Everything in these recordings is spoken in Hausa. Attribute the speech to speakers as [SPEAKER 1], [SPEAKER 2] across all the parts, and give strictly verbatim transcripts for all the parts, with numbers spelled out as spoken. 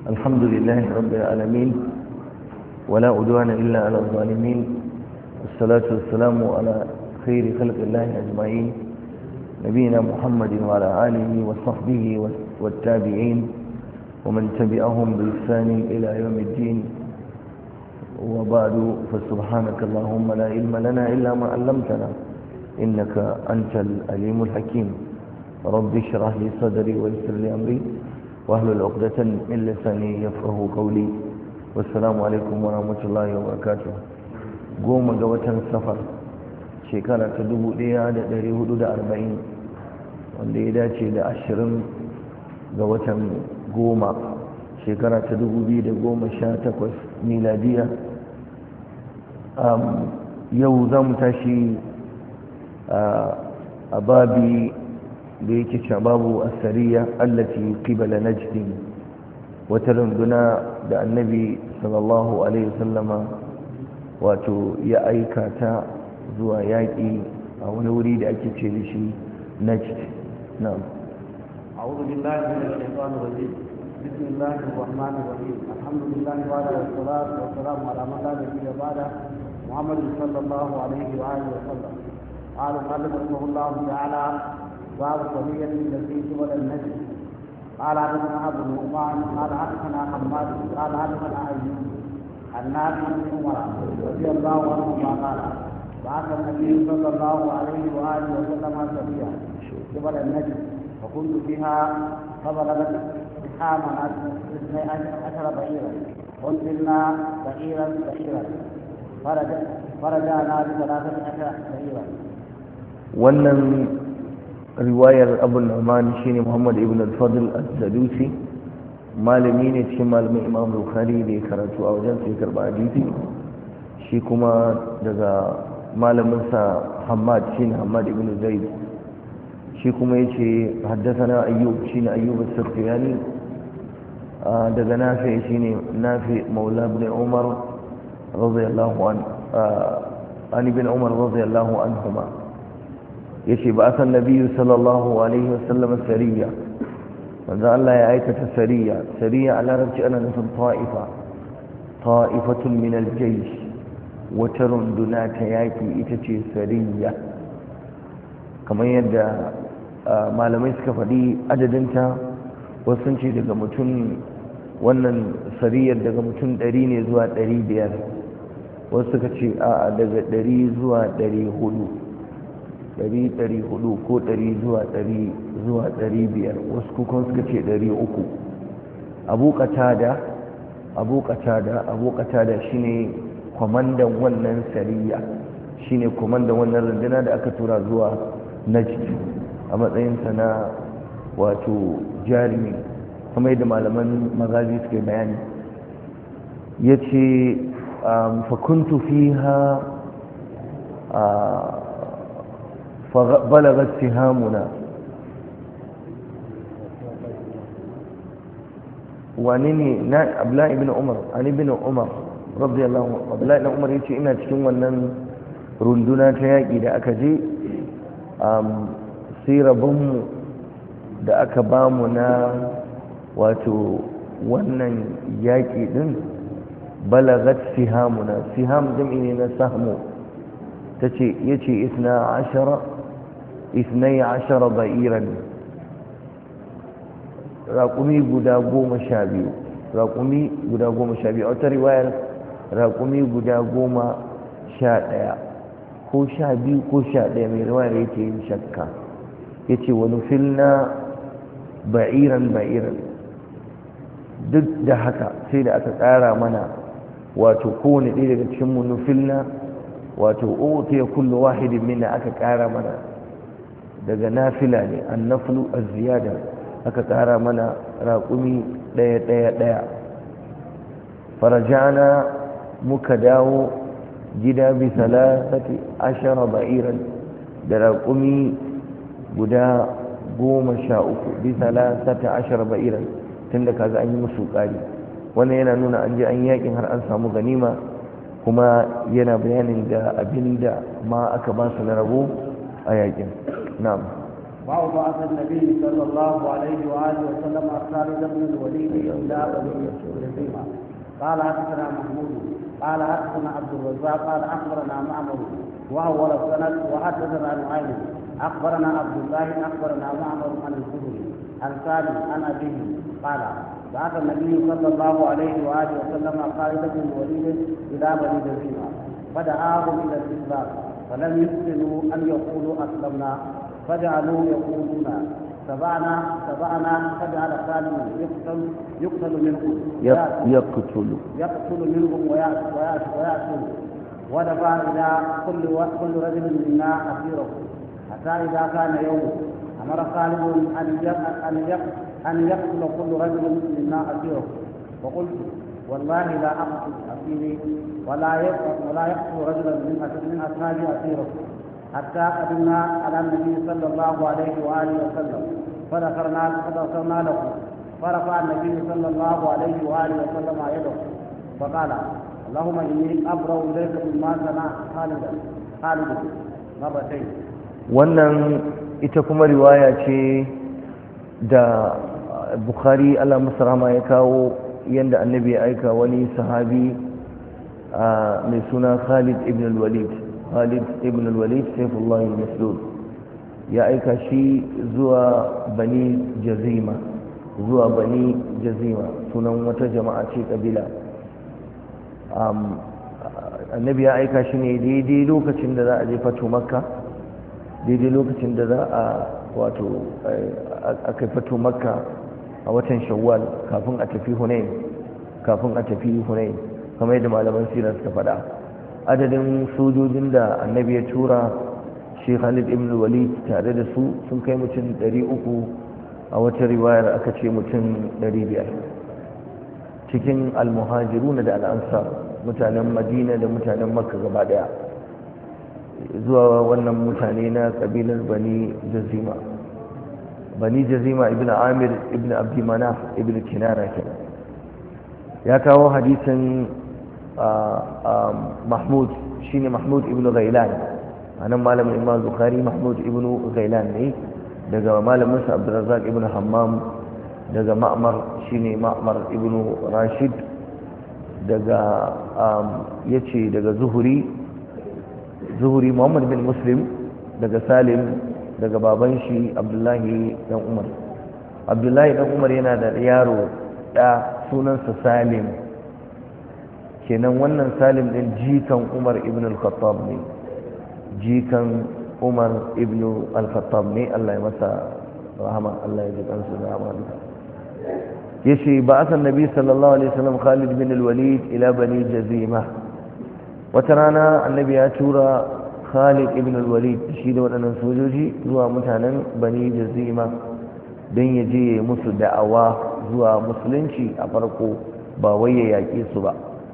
[SPEAKER 1] الحمد لله رب العالمين ولا عدوان إلا على الظالمين والصلاة والسلام على خير خلق الله أجمعين نبينا محمد وعلى آله وصحبه والتابعين ومن تبعهم بإحسان إلى يوم الدين وبعد فسبحانك اللهم لا علم لنا إلا ما علمتنا إنك أنت العليم الحكيم رب اشرح لي صدري ويسر لي أمري واحلل عقدة من لساني يفقهوا قولي والسلام عليكم ورحمة الله وبركاته قوم قوة سفر شكرا تدبو لي هذا دري حدود أربعين wanda ya dace da ashirin ga watan goma shekara ta dubu biyu da goma sha takwas miladiya yau za mu tashi a babi da yake shababu asariya allati qibala najdin wata runduna da annabi sallallahu alaihi wasallama wato ya aika ta zuwa yaƙi a wani wuri da ake ce da shi najd na'am
[SPEAKER 2] أعوذ بالله من الشيطان الرجيم بسم الله الرحمن الرحيم الحمد لله وعلى والصلاة والسلام على من لا نبي بعده محمد صلى الله عليه وآله وسلم قال المؤلف رحمه الله تعالى باب قضية التي قبل النجم قال حدثنا أبو النعمان قال حدثنا حماد قال حدثنا أيوب النافع بن عمر رضي الله عنهما قال بعث النبي صلى الله عليه وآله وسلم سريا قبل النجم فكنت فيها فبلغت إحامنا اثني عشر بعيرا قتلنا بعيرا بعيرا فرجعنا بثلاثة عشر بعيرا.
[SPEAKER 1] wannan riwayar Abu Nu'man shine Muhammad ibn al-Fadl al-Sadusi malami ne cikin malamin Imam Bukhari da ya karatu a wajen sai karba hadisi shi kuma daga malamin sa Hammad shine Hammad ibn Zaid shi kuma yace haddathana Ayyub shine Ayyub as-Sufyani daga Nafi shine Nafi maula ibn Umar radiyallahu an an ibn Umar radiyallahu anhuma yace ba san nabi sallallahu alaihi wasallam sariya manzo Allah ya aikata sariya sariya a larabci ana nufin ta'ifa ta'ifatun min al-jaysh wata runduna ta yaki ita ce sariya kamar yadda malamai suka faɗi adadinta wasu sun ce daga mutum wannan sariyar daga mutum ɗari ne zuwa ɗari biyar wasu suka ce a daga ɗari zuwa ɗari hudu ɗari ɗari hudu ko ɗari zuwa ɗari zuwa ɗari biyar wasu kukun suka ce ɗari uku abu qatada abu qatada abu qatada shine kwamandan wannan sariya shine kwamandan wannan rundunar da aka tura zuwa najd a matsayinsa na wato jarumi kuma yadda malaman magazi suke bayani ya ce fakuntu fiha فبلغت سهامنا وانني abdullahi ibn umar ali ibn umar radiyallahu anhu abdullahi ibn umar yace ina cikin wannan runduna ta yaki da aka je um sai rabonmu da aka bamu na wato wannan yaki din balagat sihamuna siham jam'i ne na sahmu tace yace isna ashara اثني عشر بئيرا راقمي غدا goma sha biyu raƙumi guda goma sha biyu a wata riwayar raƙumi guda goma sha ɗaya ko sha biyu ko sha ɗaya mai riwayar yake yin shakka ya ce wani filna ba'iran ba'iran duk da haka sai da aka tsara mana wato kowane ɗaya daga cikin munufilna wato otu ya kullu wahidin minna aka ƙara mana daga nafila ne annaflu az-ziyada aka tsara mana raƙumi ɗaya ɗaya ɗaya farajana muka dawo gida bi salasati ashara ba'iran da raƙumi guda goma sha uku bi salasati ashara ba'iran tunda kaga an yi musu ƙari wannan yana nuna an je an yakin har an samu ganima kuma yana bayanin da abinda ma aka ba su na rabo a yakin na'am
[SPEAKER 2] باب بعث النبي صلى الله عليه واله وسلم خالد بن الوليد الى بني جزيمه. قال حدثنا محمود قال حدثنا عبد الرزاق قال اخبرنا معمر وهو السند وحدثنا نعيم اخبرنا عبد الله اخبرنا معمر عن الزهري عن سالم عن ابيه قال بعث النبي صلى الله عليه واله وسلم خالد بن الوليد الى بني جزيمه فدعاهم الى الاسلام فلم يحسنوا ان يقولوا اسلمنا فجعلوا يقولون تبعنا تبعنا فجعل خالد يقتل يقتل منهم
[SPEAKER 1] يقتل
[SPEAKER 2] يقتل منهم ويأكل ودفع الى كل كل رجل منا اسيره حتى اذا كان يوم امر خالد ان ان ان يقتل كل رجل منا اسيره فقلت والله لا اقتل اسيري ولا يقتل ولا يقتل رجلا من من اصحابي اسيره حتى قدمنا على النبي صلى الله عليه واله وسلم فذكرنا فذكرنا له فرفع النبي صلى الله عليه واله وسلم يده فقال اللهم اني ابرأ اليك مما صنع خالدا خالد مرتين.
[SPEAKER 1] wannan ita kuma riwaya ce da Bukhari Allah masarama ya kawo yanda annabi ya aika wani sahabi mai suna Khalid ibn al-Walid Khalid ibn al-Walid Saifullah al-Maslul ya aika shi zuwa Bani Jazima zuwa Bani Jazima sunan wata jama'a ce kabila. annabi ya aika shi ne daidai lokacin da za a je fatu Makka daidai lokacin da za a wato aka fatu Makka a watan Shawwal kafin a tafi Hunain kafin a tafi Hunain kamar yadda malaman sira suka faɗa. adadin sojojin da annabi ya tura shi Khalid ibn Walid tare da su sun kai mutum ɗari uku, a wata riwayar aka ce mutum ɗari biyar cikin almuhajiruna da al'ansar mutanen Madina da mutanen Makka gaba daya zuwa wannan mutane na kabilar Bani Jazima. Bani Jazima ibn Amir ibn Abdi Manaf ibn Kinana kenan. Ya kawo hadisin Mahmud shine Mahmud ibn Ghailan, anan malamin Imam Bukhari Mahmud ibn Ghailan ne, daga malamin sa Abdurrazzaq ibn Hammam, daga Ma'mar shine Ma'mar ibn Rashid, daga yace daga Zuhri Zuhri Muhammad bin Muslim, daga Salim, daga baban shi Abdullahi dan Umar. Abdullahi dan Umar yana da yaro da sunansa Salim, kenan wannan Salim din jikan Umar ibn al-Khattab ne, jikan Umar ibn al-Khattab ne, Allah ya masa rahama, Allah ya ji kansa da rahama. yace ba'atha annabi sallallahu alaihi wasallam Khalid bin al-Walid ila Bani Jazima. wata rana annabi ya tura Khalid ibn al-Walid shi da waɗannan sojoji zuwa mutanen Bani Jazima don ya je musu da'awa zuwa musulunci a farko, ba wai ya yaƙe su ba.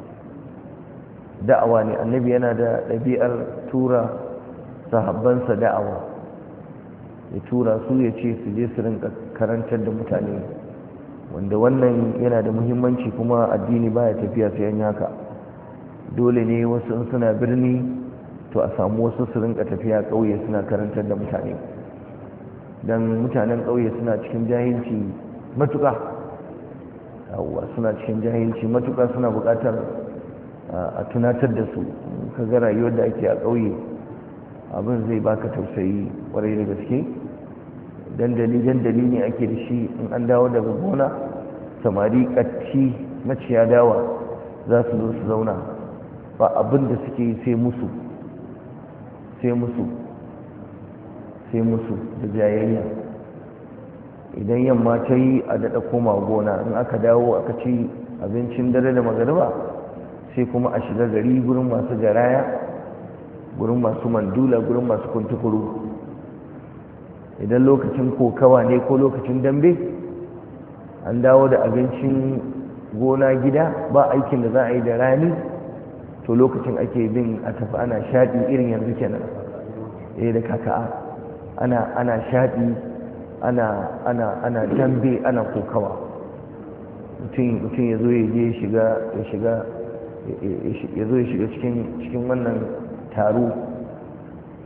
[SPEAKER 1] da'awa ne, annabi yana da ɗabi'ar tura sahabbansa da'awa, ya tura su ya ce su je su rinka karantar da mutane, wanda wannan yana da muhimmanci kuma addini baya tafiya sai an haka. dole ne wasu in suna birni to a samu wasu su rinka tafiya ƙauye suna karantar da mutane, don mutanen ƙauye suna cikin jahilci matuƙa yawwa suna cikin jahilci matuƙa, suna buƙatar a tunatar da su. ka ga rayuwar da ake a ƙauye abin zai baka tausayi ƙwarai da gaske. dandali dandali ne ake da shi, in an dawo daga gona samari ƙatti maciya dawa za su zo su zauna, ba abin da suke yi sai musu sai musu sai musu da jayayya. idan yamma ta yi a daɗa koma gona, in aka dawo aka ci abincin dare da magariba sai kuma a shiga gari gurin masu garaya, gurin masu mandula, gurin masu kuntukuru. idan lokacin kokawa ne ko lokacin dambe, an dawo da abincin gona gida, ba aikin da za a yi da rani, to lokacin ake bin a tafi ana shaɗi irin yanzu kenan eh da kaka'a ana ana shaɗi ana ana ana dambe ana kokawa. mutum mutum ya zo ya je shiga ya shiga ya zo ya shiga cikin cikin wannan taro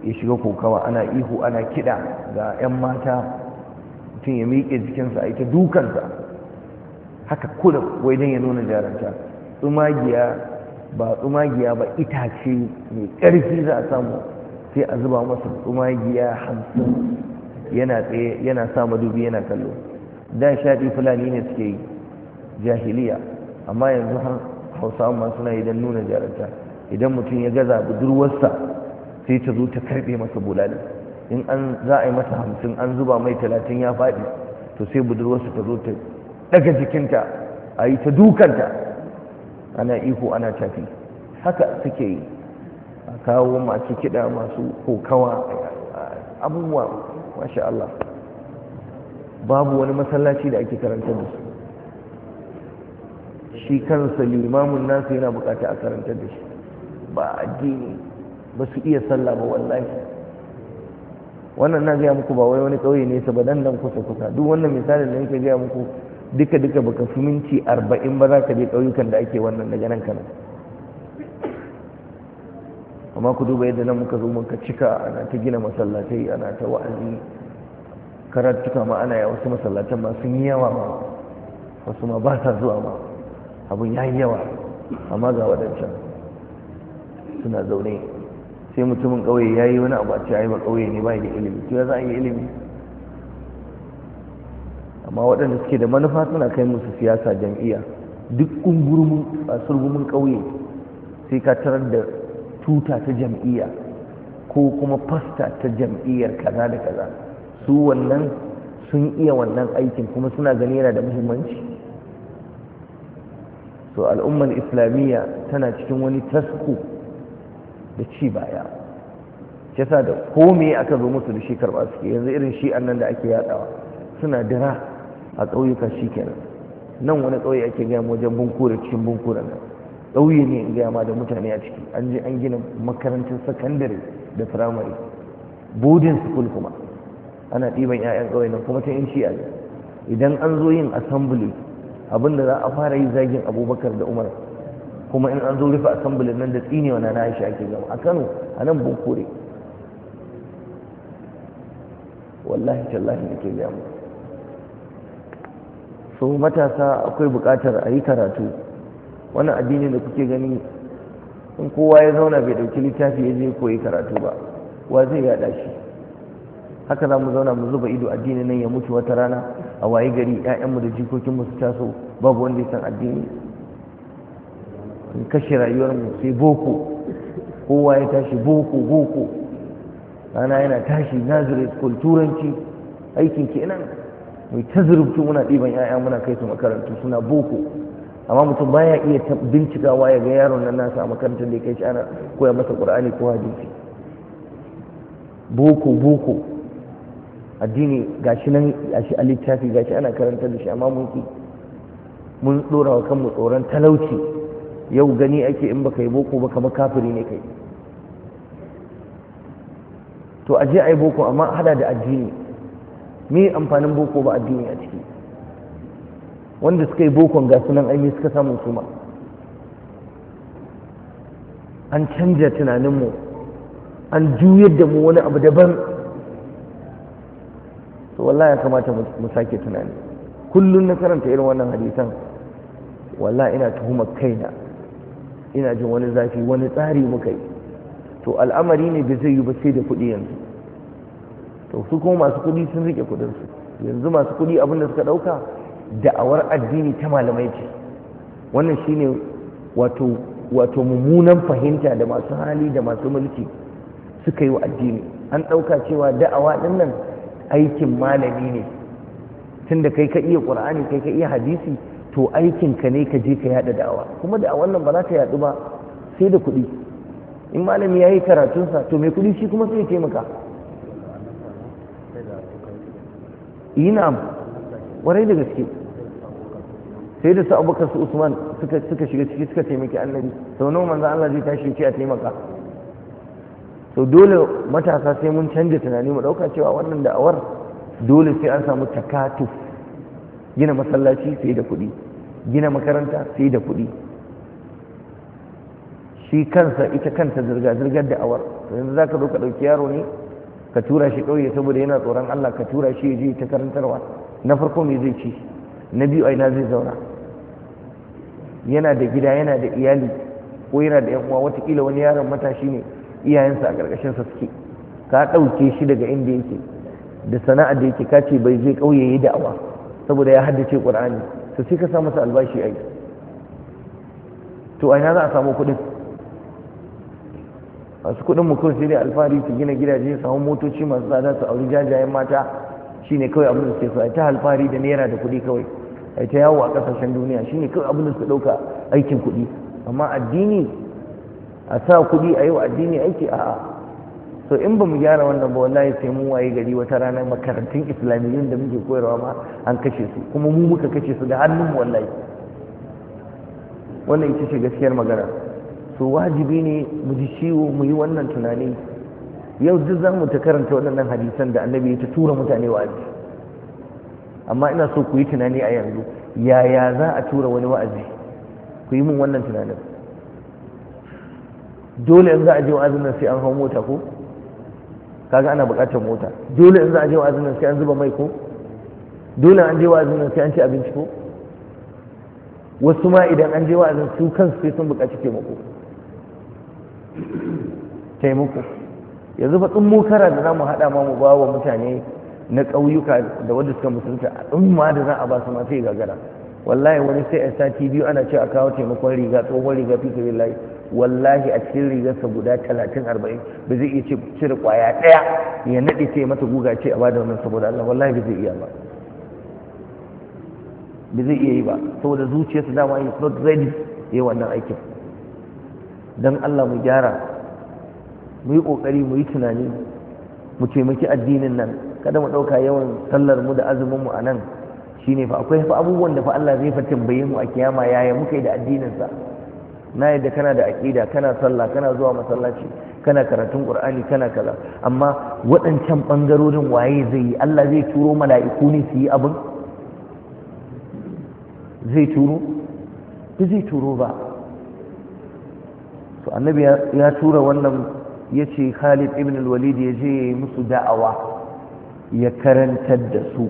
[SPEAKER 1] ya shiga kokawa, ana ihu ana kiɗa ga 'yan mata, mutum ya miƙe jikinsa a ita dukansa haka kullum wai don ya nuna jaranta. Tsumagiya ba tsumagiya ba, itace mai ƙarfi za a samu sai a zuba masa tsumagiya hamsin yana tsaye yana sa madubi yana kallo. Da shaɗi fulani ne suke yi jahiliya, amma yanzu har hausawa ma suna yi don nuna jaranta. Idan mutum ya gaza budurwarsa sai ta zo ta karɓe masa bulali, in an za a yi masa hamsin an zuba mai talatin ya faɗi, to sai budurwarsa ta zo ta daga jikinta a yi ta dukanta, ana ihu ana tafi. Haka suke yi, a kawo masu kiɗa masu kokawa abubuwa, masha Allah. Babu wani masallaci da ake karanta da su, shi kansa limamin nasu yana bukata a karanta da shi. Ba addini, ba su iya sallah ba wallahi. Wannan na gaya muku ba wai wani ƙauye ne ba, dan dan kusa kusa. Duk wannan misalin da nake gaya muku duka duka baka fi minti arba'in ba za ka je ƙauyukan da ake wannan daga nan kana. Amma ku duba yadda nan muka zo muka cika, ana ta gina masallatai, ana ta wa'azi, karatuka ma ana yi wasu masallatan ma sun yi yawa ma, wasu ma ba sa zuwa ma, abun ya yi yawa. Amma ga waɗancan suna zaune, sai mutumin ƙauye ya yi wani abu a ce ai ba ƙauye ne ba da ilimi, to ya za a yi ilimi? Amma waɗanda suke da manufa suna kai musu siyasa jam'iyya. Duk ƙungurmin a surgumin ƙauye sai ka tarar da tuta ta jam'iyya ko kuma fasta ta jam'iyyar kaza da kaza. Su wannan sun iya wannan aikin kuma suna gani yana da muhimmanci. So al'ummar islamiyya tana cikin wani tasku da ci baya, shi sa da kome aka zo musu da shi karɓa suke. Yanzu irin shi annan da ake yadawa suna dira a ƙauyuka shi kenan. Nan wani ƙauye ake gaya wajen bunkura, cikin bunkura nan ƙauye ne in gaya ma da mutane a ciki. An je an gina makarantar sakandare da firamare, boarding school kuma ana ɗiban 'ya'yan ƙauye nan kuma ta yin shi'a ne. Idan an zo yin assembly abinda za a fara yi zagin Abubakar da Umar, kuma in an zo rufe assemblin nan da tsinewa na Aisha ake gama. A Kano a nan bunkure, wallahi tallahi da ke gama. So matasa akwai buƙatar a yi karatu. Wannan addini da kuke gani, in kowa ya zauna bai ɗauki littafi ya je koyi karatu ba, wa zai yaɗa shi? Haka za mu zauna mu zuba ido addini nan ya mutu wata rana, a waye gari 'ya'yanmu da jikokinmu su taso babu wanda ya san addini. In kashe rayuwarmu sai boko, kowa ya tashi boko boko, rana yana tashi nazare school turanci, aikin kenan mai ta zurubtu muna ɗiban 'ya'ya muna kai su makarantu suna boko. Amma mutum baya iya bincikawa ya ga yaron nan nasa a makarantar da ya kai shi ana koya masa Qur'ani ko hadisi. Boko boko addini gashi nan, gashi a littafi, gashi ana karantar da shi, amma mun ki mun dora wa kanmu tsoron talauci. Yau gani ake in baka yi boko ba kamar kafiri ne kai. To aje ai boko amma hada da addini. Me amfanin boko ba addini a ciki? Wanda suka yi bokon ga sunan aini suka samu su ma. An canja tunaninmu, an juyar da mu wani abu daban. To wallahi ya kamata mu sake tunani. Kullum na karanta irin wannan hadisan, wallahi ina tuhumar kaina, ina jin wani zafi, wani tsari muka yi. To al'amari ne bai zai yi ba sai da kuɗi yanzu. To su kuma masu kuɗi sun rike kuɗinsu. Yanzu masu kuɗi abin da suka ɗauka da'awar addini ta malamai ce. Wannan shine wato wato mummunan fahimta da masu hali da masu mulki suka yi wa addini. An ɗauka cewa da'awa ɗin nan aikin malami ne. Tunda kai ka iya Qur'ani, kai ka iya hadisi, to aikinka ne ka je ka yada da'awa. Kuma da'awan nan ba za ta yadu ba sai da kuɗi. In malami ya yi karatunsa, to mai kuɗi shi kuma sai ya taimaka. Ina warai da gaske. Sai da su Abubakar su Usman suka suka shiga ciki suka taimaki Annabi. Sau nawa manzo Allah zai tashi ce a taimaka. To dole matasa sai mun canja tunani mu dauka cewa wannan da'awar dole sai an samu takatuf. Gina masallaci sai da kuɗi, gina makaranta sai da kuɗi. shi kansa ita kanta zirga-zirgar da'awar yanzu za ka zo ka ɗauki yaro ne ka tura shi ƙauye saboda yana tsoron Allah ka tura shi ya je ta karantarwa na farko me zai ci na biyu aina zai zauna yana da gida yana da iyali ko yana da yan uwa watakila wani yaron matashi ne iyayensa a ƙarƙashinsa suke ka ɗauke shi daga inda yake da sana'ar da yake kace bai je ƙauye yi da'awa saboda ya haddace ƙur'ani to sai ka sa masa albashi ai to aina za a samu kuɗin masu kuɗin mu kawai sai dai alfahari su gina gidaje su hau motoci masu tsada su auri jajayen mata shine kawai abin da suke so ai ta alfahari da naira da kuɗi kawai ai ta yawo a ƙasashen duniya shine kawai abin da suka ɗauka aikin kuɗi amma addini a sa kuɗi a yi wa addini aiki a'a so in ba mu gyara wannan ba wallahi sai mun waye gari wata rana makarantun islamiyyun da muke koyarwa ma an kashe su kuma mu muka kashe su da hannun mu wallahi wannan ita ce gaskiyar magana so wajibi ne mu ji ciwo mu yi wannan tunani yau duk za mu ta karanta waɗannan hadisan da annabi ya ta tura mutane wa'azi amma ina so ku yi tunani a yanzu yaya za a tura wani wa'azi ku yi min wannan tunanin dole in za a je wa'azin nan sai an hau mota ko kaga ana buƙatar mota dole in za a je wa'azin nan sai an zuba mai ko dole an je wa'azin nan sai an ci abinci ko wasu ma idan an je wa'azin su kansu sai sun buƙaci taimako taimako yanzu fa tsun mokara da za mu haɗa ma mu ba wa mutane na ƙauyuka da wadda suka musulunta in ma da za a ba su ma sai gagara wallahi wani sai a sati biyu ana ce a kawo taimakon riga tsohon riga fi sabilillahi wallahi a cikin rigarsa guda talatin arba'in ba zai iya cire kwaya ɗaya ya naɗe sai mata guga ce a bada wannan saboda Allah wallahi ba zai iya ba ba zai iya yi ba saboda zuciyarsa dama is not ready ya yi wannan aikin don Allah mu gyara mu yi ƙoƙari mu yi tunani mu taimaki addinin nan kada mu ɗauka yawan sallar mu da azumin mu a nan shine fa akwai fa abubuwan da fa Allah zai fa tambaye mu a kiyama yaya muka yi da addinin sa na yadda kana da aqida kana sallah kana zuwa masallaci kana karatun qur'ani kana kaza amma waɗancan bangarorin waye zai yi Allah zai turo mala'iku ne su yi abin zai turo ba zai turo ba to annabi ya tura wannan yace Khalid ibn al-Walid ya je ya yi musu da'awa ya karantar da su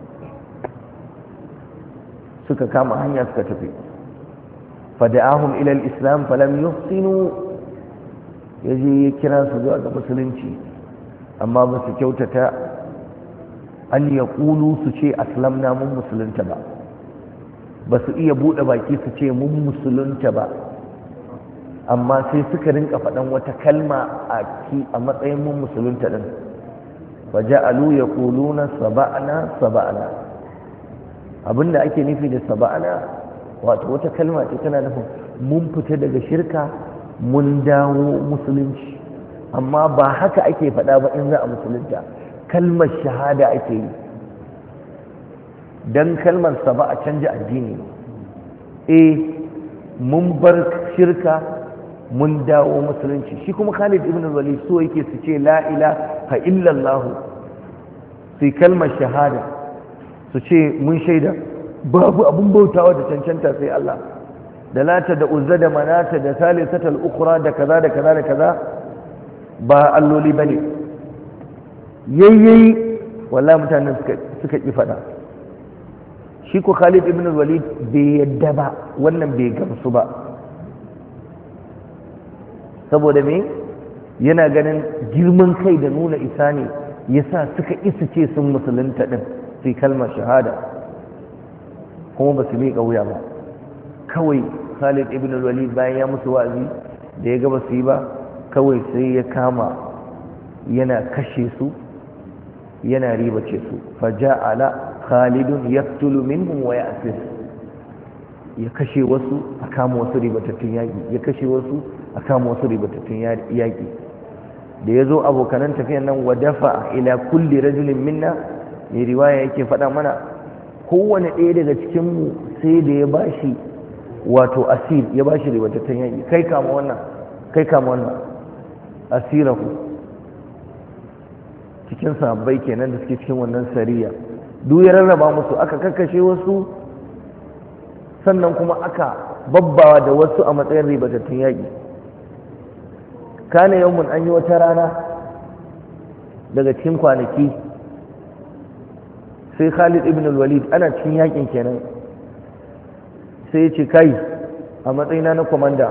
[SPEAKER 1] suka kama hanya suka tafi fada'ahum ila al-islam falam yuhsinu yaje ya kira su zuwa ga musulunci amma ba su kyautata an yaqulu su ce aslamna mun musulunta ba ba su iya bude baki su ce mun musulunta ba amma sai suka rinka faɗan wata kalma a ki a matsayin mun musulunta din faja'alu yaquluna saba'na saba'na abinda ake nufi da saba'ana wato wata kalma ce tana nufin mun fita daga shirka mun dawo musulunci amma ba haka ake faɗa ba in za a musulunta kalmar shahada ake yi don kalmar saba'a canja addini eh mun bar shirka mun dawo musulunci shi kuma Khalid ibn Walid so yake su ce la ilaha illallah sai kalmar shahada su ce mun shaida babu abun bautawa da cancanta sai Allah da lata da uzza da manata da salisatal ukhra da kaza da kaza da kaza ba alloli bane yayyayi wallahi mutanen suka suka ki fada shi ko Khalid ibn Walid bai yadda ba wannan bai gamsu ba saboda me yana ganin girman kai da nuna isa ne yasa suka isa ce sun musulunta din sai kalmar shahada kuma ba su miƙa wuya ba kawai Khalid ibn al-Walid bayan ya musu wa'azi da ya ga ba su yi ba kawai sai ya kama yana kashe su yana ribace su faja'ala Khalidun yaqtulu minhum wa ya'fir ya kashe wasu a kama wasu ribatattun yaƙi ya kashe wasu a kama wasu ribatattun yaƙi da ya zo abokanan tafiyan nan wa dafa ila kulli rajulin minna mai riwaya yake faɗa mana kowane ɗaya daga cikinmu sai da ya bashi wato asir ya bashi ribatattun yaƙi kai kama wannan kai kama wannan asirahu cikin sahabbai kenan da suke cikin wannan sariya duk ya rarraba musu aka kakkashe wasu sannan kuma aka babbawa da wasu a matsayin ribatattun yaƙi kana yawmun an yi wata rana daga cikin kwanaki sai Khalid ibn al-Walid ana cikin yakin kenan sai ya ce kai a matsayina na komanda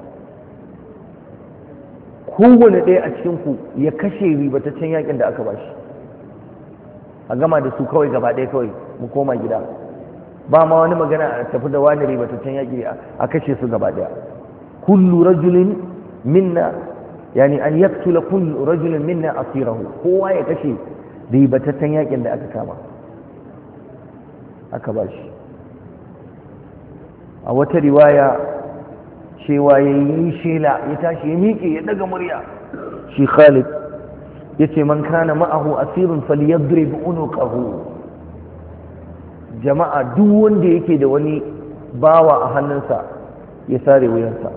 [SPEAKER 1] kowane ɗaya a cikinku ya kashe ribataccen yakin da aka bashi a gama da su kawai gaba ɗaya kawai mu koma gida ba ma wani magana a tafi da wani ribataccen yaki a kashe su gaba ɗaya kullu rajulin minna yani an yaktula kullu rajulin minna asirahu kowa ya kashe ribataccen yakin da aka kama aka bashi a wata riwaya cewa ya yi shela ya tashi ya miƙe ya daga murya shi Khalid ya ce man kana ma'ahu asirin falyadrib unuqahu jama'a duk wanda yake da wani bawa a hannunsa ya sare wuyansa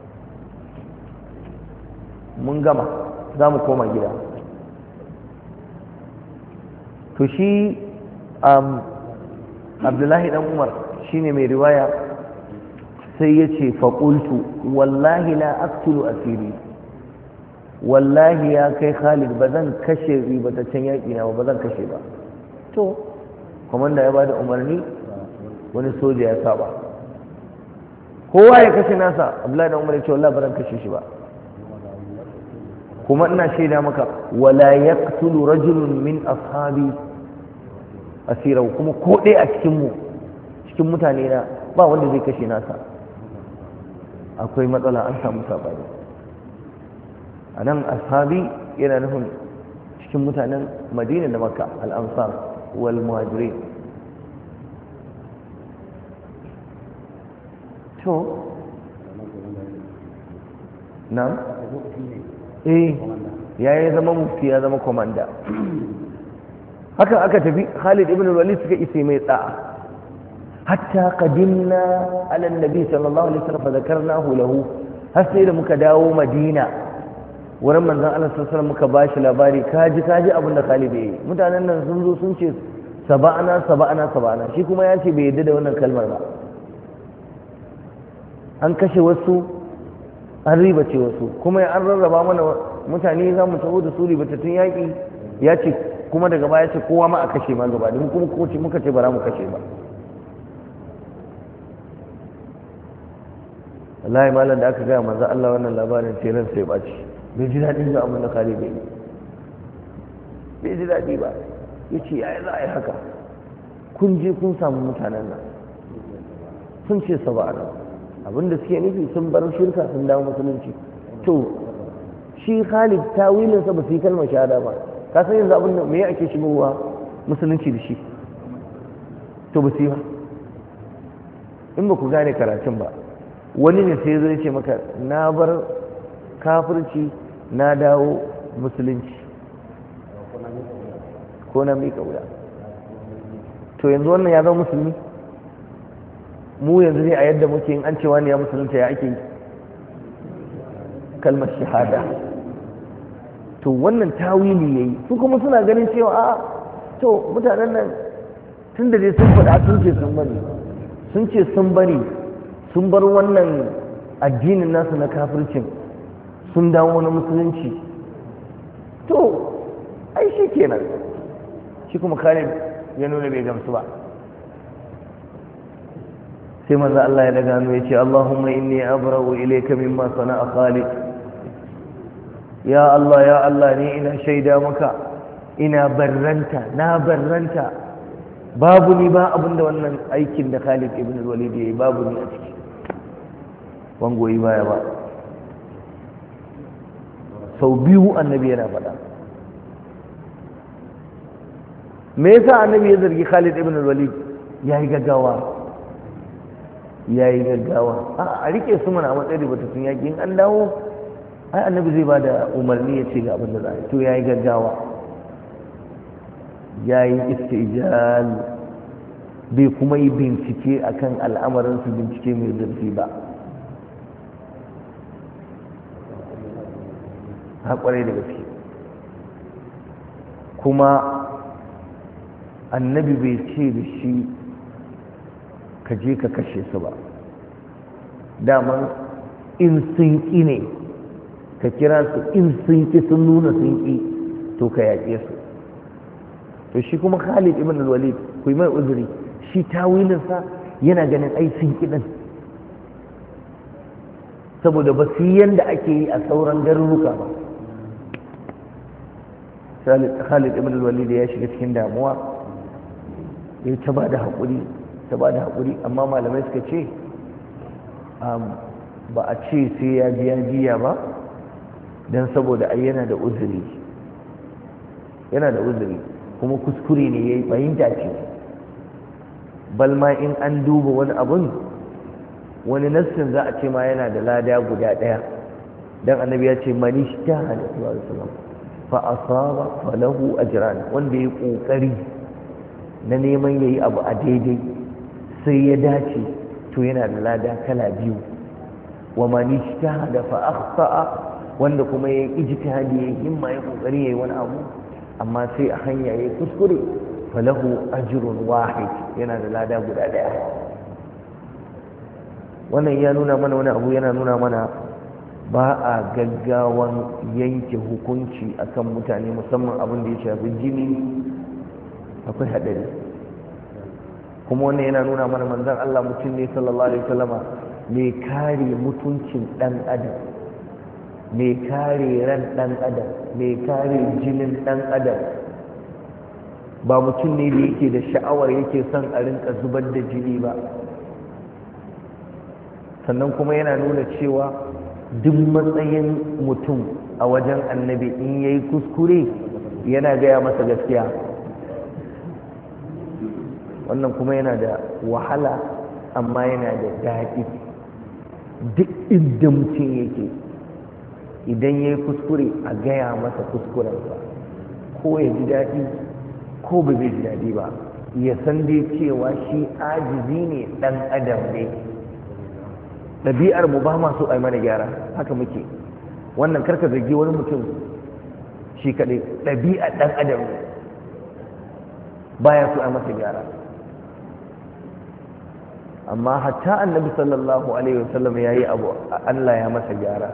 [SPEAKER 1] mun gama za mu koma gida to shi um, Abdullahi dan Umar shine mai riwaya sai ya ce faƙultu wallahi la aktulu asiri wallahi ya kai Khalid ba zan kashe ribataccen yaƙi na ba zan kashe ba to komanda ya bada umarni wani soja ya saba kowa ya kashe nasa Abdullahi dan Umar ya ce wallahi ba zan kashe shi ba kuma ina shaida maka wala yaqtulu rajulun min ashabi asira kuma ko ɗaya a cikin mu cikin mutane na ba wanda zai kashe nasa akwai matsala an samu sabani a nan ashabi yana nufin cikin mutanen madina da makka al'ansar wal muhajirin to na eh ya yi zama mufti ya zama komanda haka aka tafi Khalid ibn Walid suka ise mai tsa'a حتى قدمنا على النبي صلى الله عليه وسلم فذكرناه له هسه muka dawo Madina wurin manzon Allah sallallahu alaihi wasallam muka bashi labari kaji kaji abin da Khalid yayi mutanen nan sun zo sun ce saba'ana saba'ana saba'ana shi kuma ya ce bai yadda da wannan kalmar ba an kashe wasu an ribace wasu kuma an rarraba mana mutane za mu taho da su ribatattun yaƙi ya ce kuma daga baya ce kowa ma a kashe ma gaba da kuma muka ce bara mu kashe ba wallahi malam da aka gaya manzo Allah wannan labarin sai ran sai baci bai ji daɗi ga abin da Khalid bai yi bai ji daɗi ba yace yayi za a yi haka kun je kun samu mutanen nan sun ce saba'ana abinda suke nufi sun bar shirka sun dawo musulunci to shi Khalid tawilin sa ba su yi kalmar shahada ba ka san yanzu abin da me ake shigowa musulunci da shi to ba su yi ba in ba ku gane karatun ba wani ne sai zai ce maka na bar kafirci na dawo musulunci ko na miƙa wuya to yanzu wannan ya zama musulmi mu yanzu ne a yadda muke yin an cewa ne ya musulunta ya ake kalmar shahada to wannan tawili yayi su kuma suna ganin cewa a to mutanen nan tun da dai sun faɗa sun ce sun bari sun ce sun bari sun bar wannan addinin nasu na kafircin sun dawo na musulunci to ai shi kenan shi kuma Khalid ya nuna bai gamsu ba sai manzo Allah ya daga hannu ya ce Allahumma inni abra'u ilayka mimma sana'a Khalid ya Allah ya Allah ni ina shaida maka ina barranta na barranta babu ni ba abinda wannan aikin da Khalid ibn al-Walid yayi babu ni a ciki wangoyi baya ba sau biyu annabi yana faɗa me yasa annabi ya zargi Khalid ibn al-Walid yayi gaggawa yayi gaggawa a rike su mana a matsayin bata sun yaki in an dawo ai annabi zai bada umarni ya ce ga abin da za a yi to yayi gaggawa yayi istijal bai kuma yi bincike akan al'amarin su bincike mai zurfi ba haƙwarai da gaske kuma annabi bai ce da shi ka je ka kashe su ba daman in sun ƙi ne ka kira su in sun ki sun nuna sun ki to ka yaƙe su. To shi kuma Khalid ibn al-Walid ku yi mai uzuri, shi tawilinsa yana ganin ai sun ki din saboda ba su yi yanda ake yi a sauran garuruka ba. Khalid ibn al-Walid ya shiga cikin damuwa, ya ta ba da haƙuri ta ba da haƙuri amma malamai suka ce ba a ce sai ya biya jiya ba don saboda ai yana da uzuri yana da uzuri kuma kuskure ne ya yi fahimta ce. Balma in an duba wani abun wani nassin za a ce ma yana da lada guda ɗaya don annabi ya ce mani shi ta halittu wa sallam fa asaba falahu ajran, wanda ya kokari na neman yayi abu a daidai sai ya dace to yana da lada kala biyu. Wa man ijtahada fa akhta'a, wanda kuma ya ijtihadi ya himma ya kokari yayi wani abu amma sai a hanya yayi kuskure falahu ajrun wahid, yana da lada guda daya. wannan ya nuna mana wani abu, yana nuna mana ba a gaggawan yanke hukunci akan mutane, musamman abin da ya shafi jini akwai haɗari. kuma wannan yana nuna mana manzon Allah mutum ne sallallahu alaihi wasallama mai kare mutuncin ɗan adam, mai kare ran ɗan adam, mai kare jinin ɗan adam. ba mutum ne da yake da sha'awar yake son a rinka zubar da jini ba. sannan kuma yana nuna cewa duk matsayin mutum a wajen annabi in yayi kuskure yana gaya masa gaskiya. wannan kuma yana da wahala amma yana da daɗi. duk inda mutum yake idan yayi kuskure a gaya masa kuskurensa, ko ya ji daɗi ko ba zai ji daɗi ba, ya san dai cewa shi ajizi ne, ɗan adam ne. ɗabi'ar mu ba ma so a yi mana gyara, haka muke. wannan karka zargi wani mutum shi kaɗai, ɗabi'ar ɗan adam ne, baya so a yi masa gyara. amma hatta annabi sallallahu alaihi wasallam ya yi abu, Allah ya masa gyara.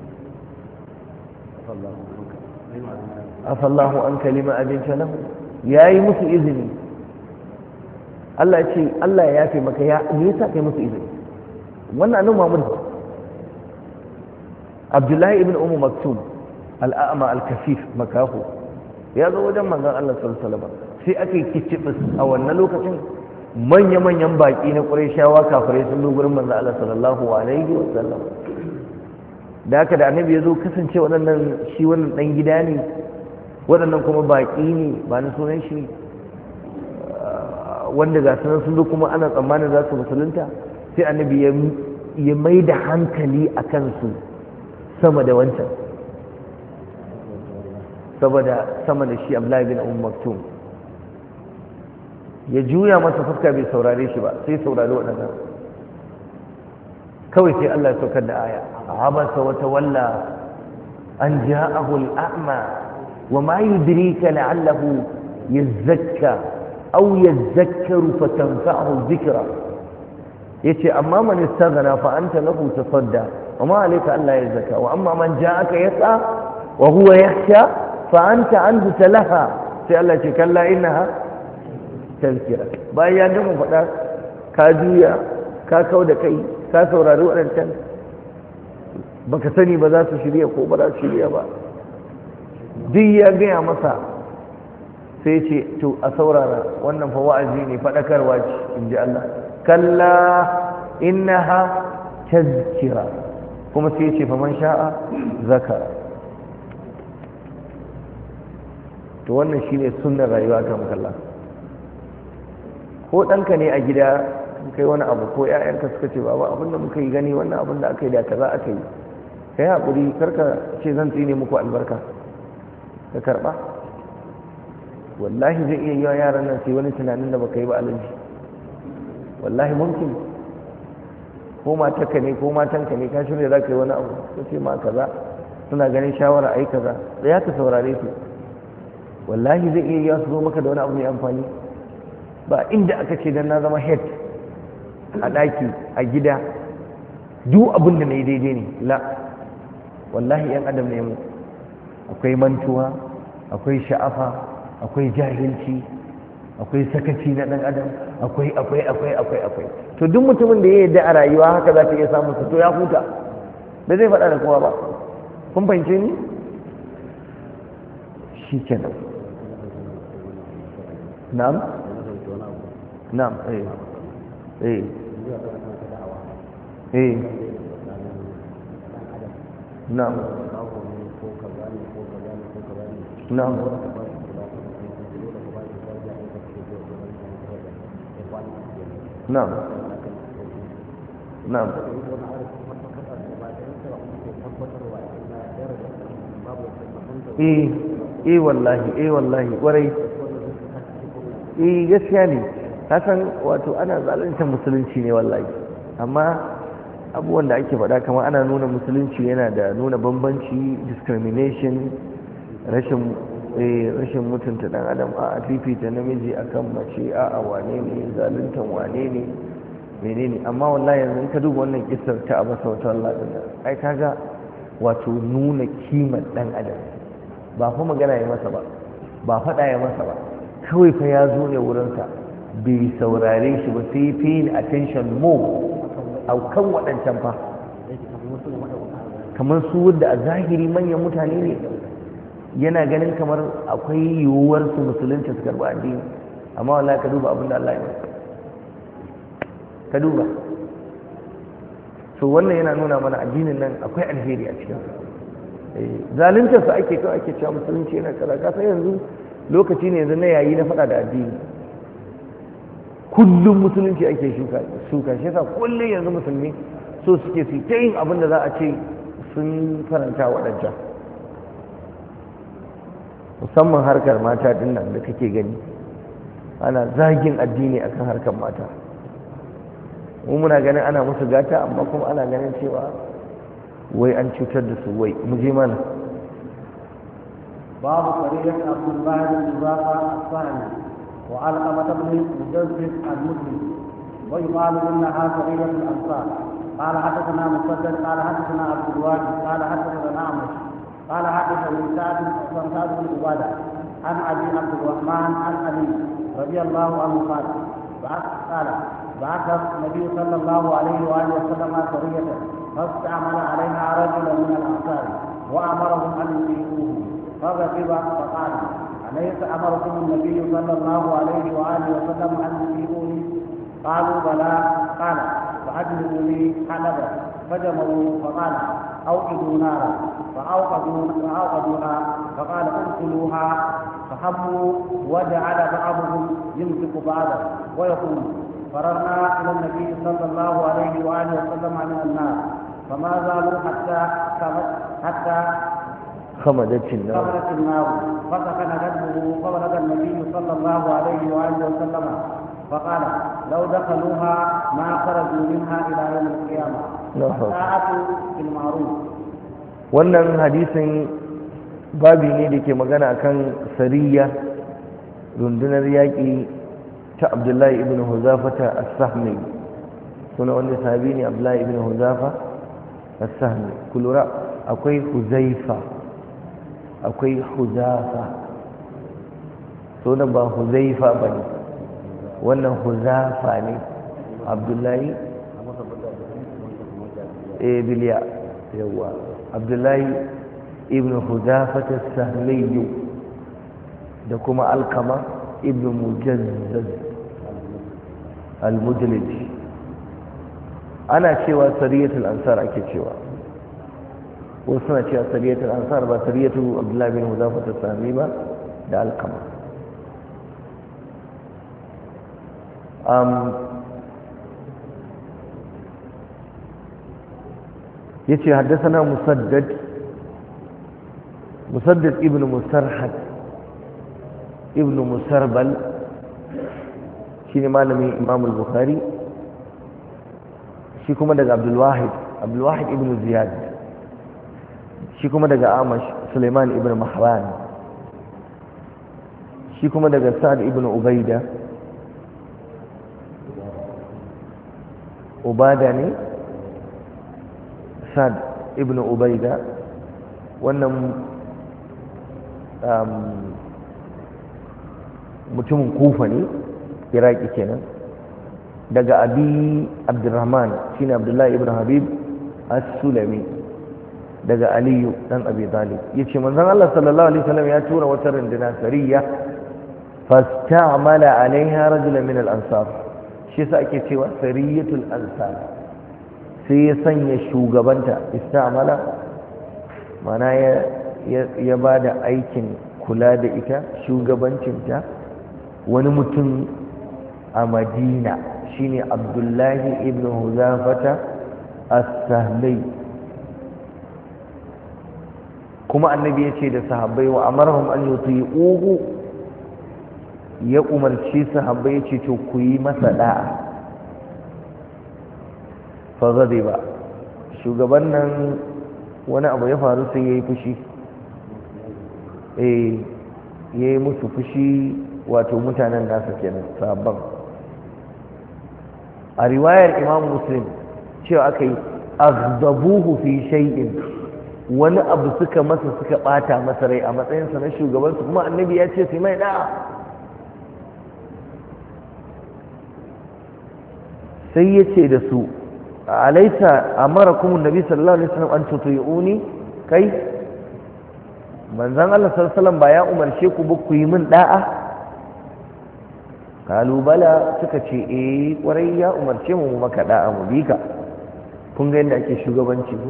[SPEAKER 1] afallahu an kalima abinta lahu, ya yi musu izini. Allah ce Allah ya yafe maka, ya me yasa kai musu izini? wannan annabi Muhammad Abdullahi ibn Umm Maktum al-a'ma al-kafif makahu ya zo wajen manzon Allah sallallahu alaihi wasallam, sai aka yi kicibis a wannan lokacin. manya-manyan baki na Qurayshawa kafirai sun zo gurin manzon Allah sallallahu alaihi wasallam. da haka da annabi ya zo, kasance waɗannan shi wannan ɗan gida ne, waɗannan kuma baƙi ne, ba na sunan shi wanda ga sunan sun zo kuma ana tsammanin za su musulunta, sai annabi ya mai da hankali a kansu sama da wancan, saboda sama da shi Abdullahi bin Umm Maktum ya juya masa fuska, bai saurare shi ba, sai saurari waɗannan. kawai sai Allah ya saukar da aya, abasa wa tawalla an ja'ahu al-a'ma wa ma yudrika la'allahu yazakka aw yadhakkaru fatanfa'ahu dhikra. yace amma man istaghna fa anta lahu tasadda wa ma alayka alla yazakka wa amma man ja'aka yas'a wa huwa yakhsha fa anta anhu talaha. sai Allah ce kalla innaha tazkira. bayan ya gama faɗa, ka juya ka kau da kai ka saurari waɗancan, baka sani ba za su shirya ko ba za su shirya ba. duk ya gaya masa, sai ce to a saurara, wannan fa wa'azi ne, faɗakarwa ce, in ji Allah. kalla innaha tazkira, kuma sai ce faman sha'a zakara. to wannan shine sunnar rayuwa ta mukalla. ko ɗanka ne a gida kai wani abu, ko ƴaƴanka suka ce baba abin da muka yi gani wannan abin da aka yi da kaza aka yi, kai haƙuri, karka ce zan tsine muku albarka, ka karɓa. wallahi zai iya yi wa yaran nan sai wani tunanin da baka yi ba alaji, wallahi mumkin. ko matarka ne ko matanka ne ka shirya za ka yi wani abu, ka ce ma kaza, suna ganin shawara a yi kaza, da ya ka saurare su. wallahi zai iya yi wa su zo maka da wani abu mai amfani. ba inda aka ce dan na zama head a ɗaki a gida duk abin da na yi daidai ne, la. wallahi yan adam ne mu akwai mantuwa akwai sha'afa akwai jahilci akwai sakaci na dan adam akwai akwai akwai akwai akwai to duk mutumin da ya yarda a rayuwa haka za ta iya samun sa to ya huta ba zai faɗa da kowa ba kun fahimce ni shi kenan na'am na'am eh eh eh na'am na'am na'am na'am eh eh wallahi eh wallahi kwarai eh gaskiya ne hasan wato ana zalunta musulunci ne wallahi amma abubuwan da ake faɗa kamar ana nuna musulunci yana da nuna bambanci discrimination rashin rashin mutunta dan adam a fifita namiji akan mace a a wane ne zaluntan wane ne menene amma wallahi yanzu in ka duba wannan kissar ta Abu Sauta Allah din ai kaga wato nuna kimar dan adam ba fa magana ya masa ba ba faɗa ya masa ba kawai fa ya zo ne wurinsa bai saurare shi ba sai paying attention more a kan waɗancan fa kamar su wadda a zahiri manyan mutane ne yana ganin kamar akwai yiwuwar su musulunci su karɓi addini amma wallahi ka duba abin da Allah ya masa ka duba so wannan yana nuna mana addinin nan akwai alheri a cikin zaluntar su ake kawai ake cewa musulunci yana kaza ka san yanzu lokaci ne yanzu na yayi na faɗa da addini kullum musulunci ake shuka shuka shi yasa kullum yanzu musulmi so suke su ta yin abin da za a ce sun faranta waɗancan musamman harkar mata din nan da kake gani ana zagin addini akan harkar mata mu muna ganin ana musu gata amma kuma ana ganin cewa wai an cutar da su wai mu je mana
[SPEAKER 2] babu sariyar abdullahi bin muzafa as-sani wa alqamah ibn mujaddid al-muslim wa yuqalu innaha sariyat al-ansar قال حدثنا مسدد قال حدثنا عبد الواحد قال حدثنا الاعمش قال حدثني سعد بن سعد بن عباده عن ابي عبد الرحمن عن علي رضي الله عنه قال قال بعث النبي صلى الله عليه واله وسلم سريه فاستعمل عليها رجلا من الانصار وامرهم ان يطيعوه فغضب فقال اليس امركم النبي صلى الله عليه واله وسلم ان يطيعوني قالوا بلى قال فاجلبوا لي حلبا فجمعوا فقال اوقدوا نارا فاوقدوها فقال ادخلوها فحموا وجعل بعضهم يمسك بعضا ويقول فررنا الى النبي صلى الله عليه واله وسلم من النار فما زالوا حتى حتى
[SPEAKER 1] خمدت النار
[SPEAKER 2] خمدت النار فسكن قلبه فبلغ النبي صلى الله عليه واله وسلم فقال لو دخلوها ما خرجوا منها الى يوم القيامه الساعه بالمعروف.
[SPEAKER 1] wannan hadisin babi ne da ke magana akan sariya rundunar yaƙi ta Abdullahi ibn Huzafa ta as-Sahmi suna wanda sahabi ne Abdullahi ibn Huzafa as-Sahmi kulura akwai Huzaifa akwai Huzafa sunan ba Huzaifa bane wannan Huzafa ne Abdullahi eh biliya yawa Abdullahi ibn Huzafa as-Sahmi da kuma Alkama ibn Mujazzaz al-Mudlij ana cewa sariyatul ansar ake cewa wasu suna cewa sariyatul ansar ba sariyatu Abdullahi bin Huzafa as-Sahmi ba da Alkama um yace haddathana Musaddad Musaddad ibn Musarhad ibn Musarbal shine malamin Imam al-Bukhari shi kuma daga Abdul Wahid Abdul Wahid ibn Ziyad shi kuma daga Amash Sulaiman ibn Mahran shi kuma daga Sa'd ibn Ubaida Ubada ne Sa'd ibn Ubaida wannan mutumin kufa ne, iraki kenan. Daga abi abdurrahman shine abdullahi ibn habib as-sulami, daga aliyu dan abi talib yace manzon Allah sallallahu alaihi wasallam ya tura wata runduna sariya fasta'mala alaiha rajulan min al-ansar, shi yasa ake cewa sariyatul ansar. sai ya sanya shugabanta, ista'mala mana ya ya bada aikin kula da ita, shugabancinta wani mutum a Madina shine Abdullahi ibn Huzafata as-Sahmi. kuma annabi ya ce da sahabbai wa amarhum an yuti'uhu, ya umarci sahabbai ya ce to ku yi masa da'a. fa ghadiba, shugaban nan wani abu ya faru sai yayi fushi, eh yayi musu fushi, wato mutanen nasa kenan sahabban. a riwayar Imam Muslim cewa aka yi aghdabuhu fi shay'in, wani abu suka masa suka bata masa rai a matsayinsa na shugabansu, kuma annabi ya ce sai mai da'a. sai ya ce da su alaisa amarakum annabi sallallahu alaihi wasallam an tuti'uni, kai manzon Allah sallallahu alaihi wasallam ba ya umarce ku ba ku yi min da'a? kalu bala, suka ce eh kwarai ya umarce mu mu maka da'a mu bi ka. kun ga yadda ake shugabanci ku.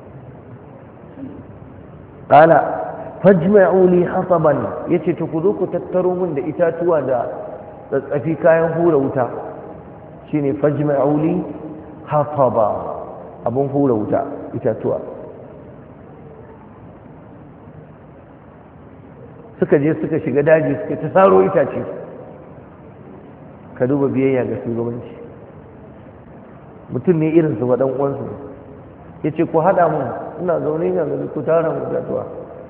[SPEAKER 1] qala fajma'u li hasaban, yace to ku zo ku tattaro min da itatuwa da tsatsafi kayan hura wuta, shine fajma'u li hasaba, abun hura wuta, itatuwa. suka je suka shiga daji suka ta saro itace. ka duba biyayya ga shugabanci. mutum ne irin su waɗan uwansu, ya ce ku haɗa mun, ina zaune ina zaune ku tara mu itatuwa.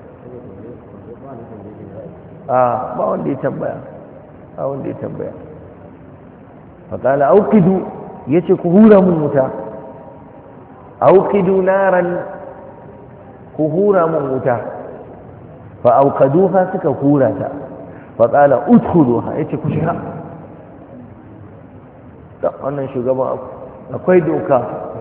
[SPEAKER 1] a ba wanda ya tambaya, ba wanda ya tambaya. faƙala aukidu, ya ce ku hura mun wuta. aukidu naran, ku hura mun wuta. fa aukaduha, suka hura ta. faƙala udkhuluha, ya ce ku shiga. wannan shugaban akwai doka.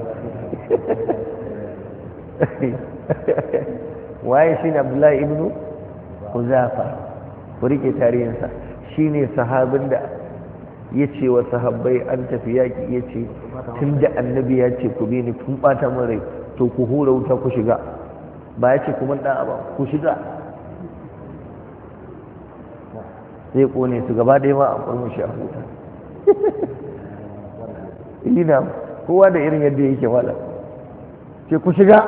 [SPEAKER 1] waye shi ne Abdullahi ibn Huzafa? ku rike tarihinsa. shi ne sahabin da ya ce wa sahabbai an tafi yaƙi, ya ce tun da annabi ya ce ku bi ni kun ɓata min rai, to ku hura wuta ku shiga. ba ya ce kuma ɗa'a ba, ku shiga. zai ƙone su gaba ɗaya ma a ƙwarmin shi a huta. ina kowa da irin yadda yake wala, ce ku shiga.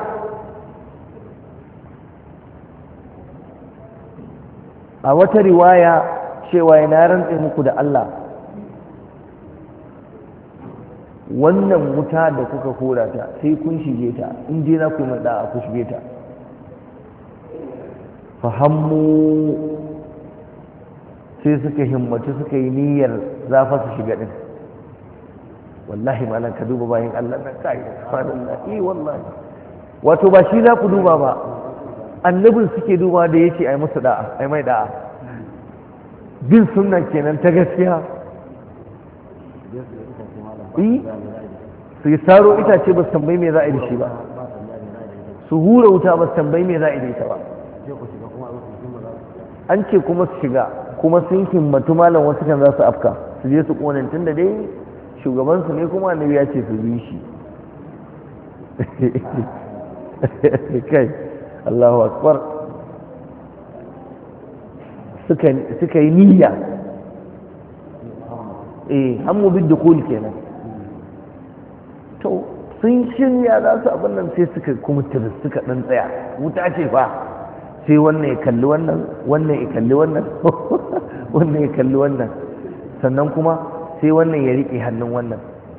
[SPEAKER 1] a wata riwaya cewa yana rantse muku da Allah, wannan wuta da kuka kora ta sai kun shige ta, in je na ku yi da'a ku shige ta. fahammu, sai suka himmatu suka yi niyyar za fa su shiga din. wallahi malan ka duba bayan Allah nan kai subhanallah, eh wallahi wato ba shi za ku duba ba, annabin suke duba da yace ai musu da'a, ai mai da'a. bin sunna kenan ta gaskiya. eh su yi saro itace ba su tambayi me za a yi da shi ba, su hura wuta ba su tambayi me za a yi da ita ba. an ce kuma su shiga, kuma sun himmatu malam wasu kan za su afka su je su ƙonin, tun da dai shugabansu ne, kuma annabi ya ce su bi shi. kai Allahu akbar. suka suka yi niyya, eh hammu bid dukhul kenan. to sun shirya za su abin nan, sai suka kuma tir suka dan tsaya. wuta ce fa, sai wannan ya kalli wannan, wannan ya kalli wannan, wannan ya kalli wannan, sannan kuma sai wannan ya riƙe hannun wannan.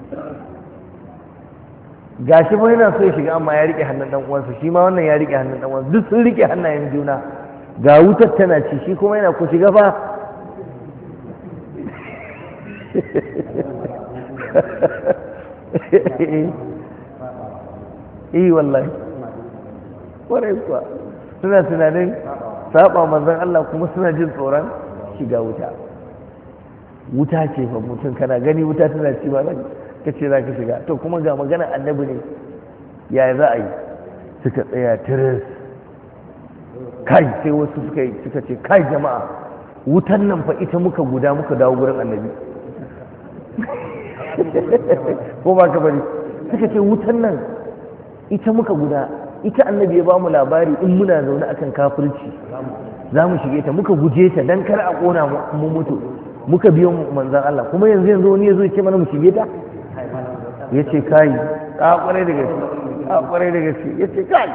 [SPEAKER 1] gashi fa yana so ya shiga amma ya riƙe hannun ɗan uwansa, shi ma wannan ya riƙe hannun ɗan uwansa, duk sun riƙe hannayen juna. ga wutar tana ci, shi kuma yana ku shiga fa. eh wallahi, ƙwarai kuwa suna tunanin saba manzon Allah kuma suna jin tsoron shiga wuta wuta ce fa mutum kana gani wuta tana ci ba nan kace za ka shiga to kuma ga magana annabi ne yaya za a yi suka tsaya tiris kai sai wasu suka yi suka ce kai jama'a wutan nan fa ita muka guda muka dawo gurin annabi ko ba ka bari suka ce wutan nan ita muka guda ita annabi ya ba mu labari in muna zaune akan kafirci za mu shige ta muka guje ta dan kar a kona mu mutu muka biyo manzan Allah kuma yanzu yanzu wani ya zo ya ce mana mu shige ta ya ce kai a kwarai da gaske a kwarai da gaske ya ce kai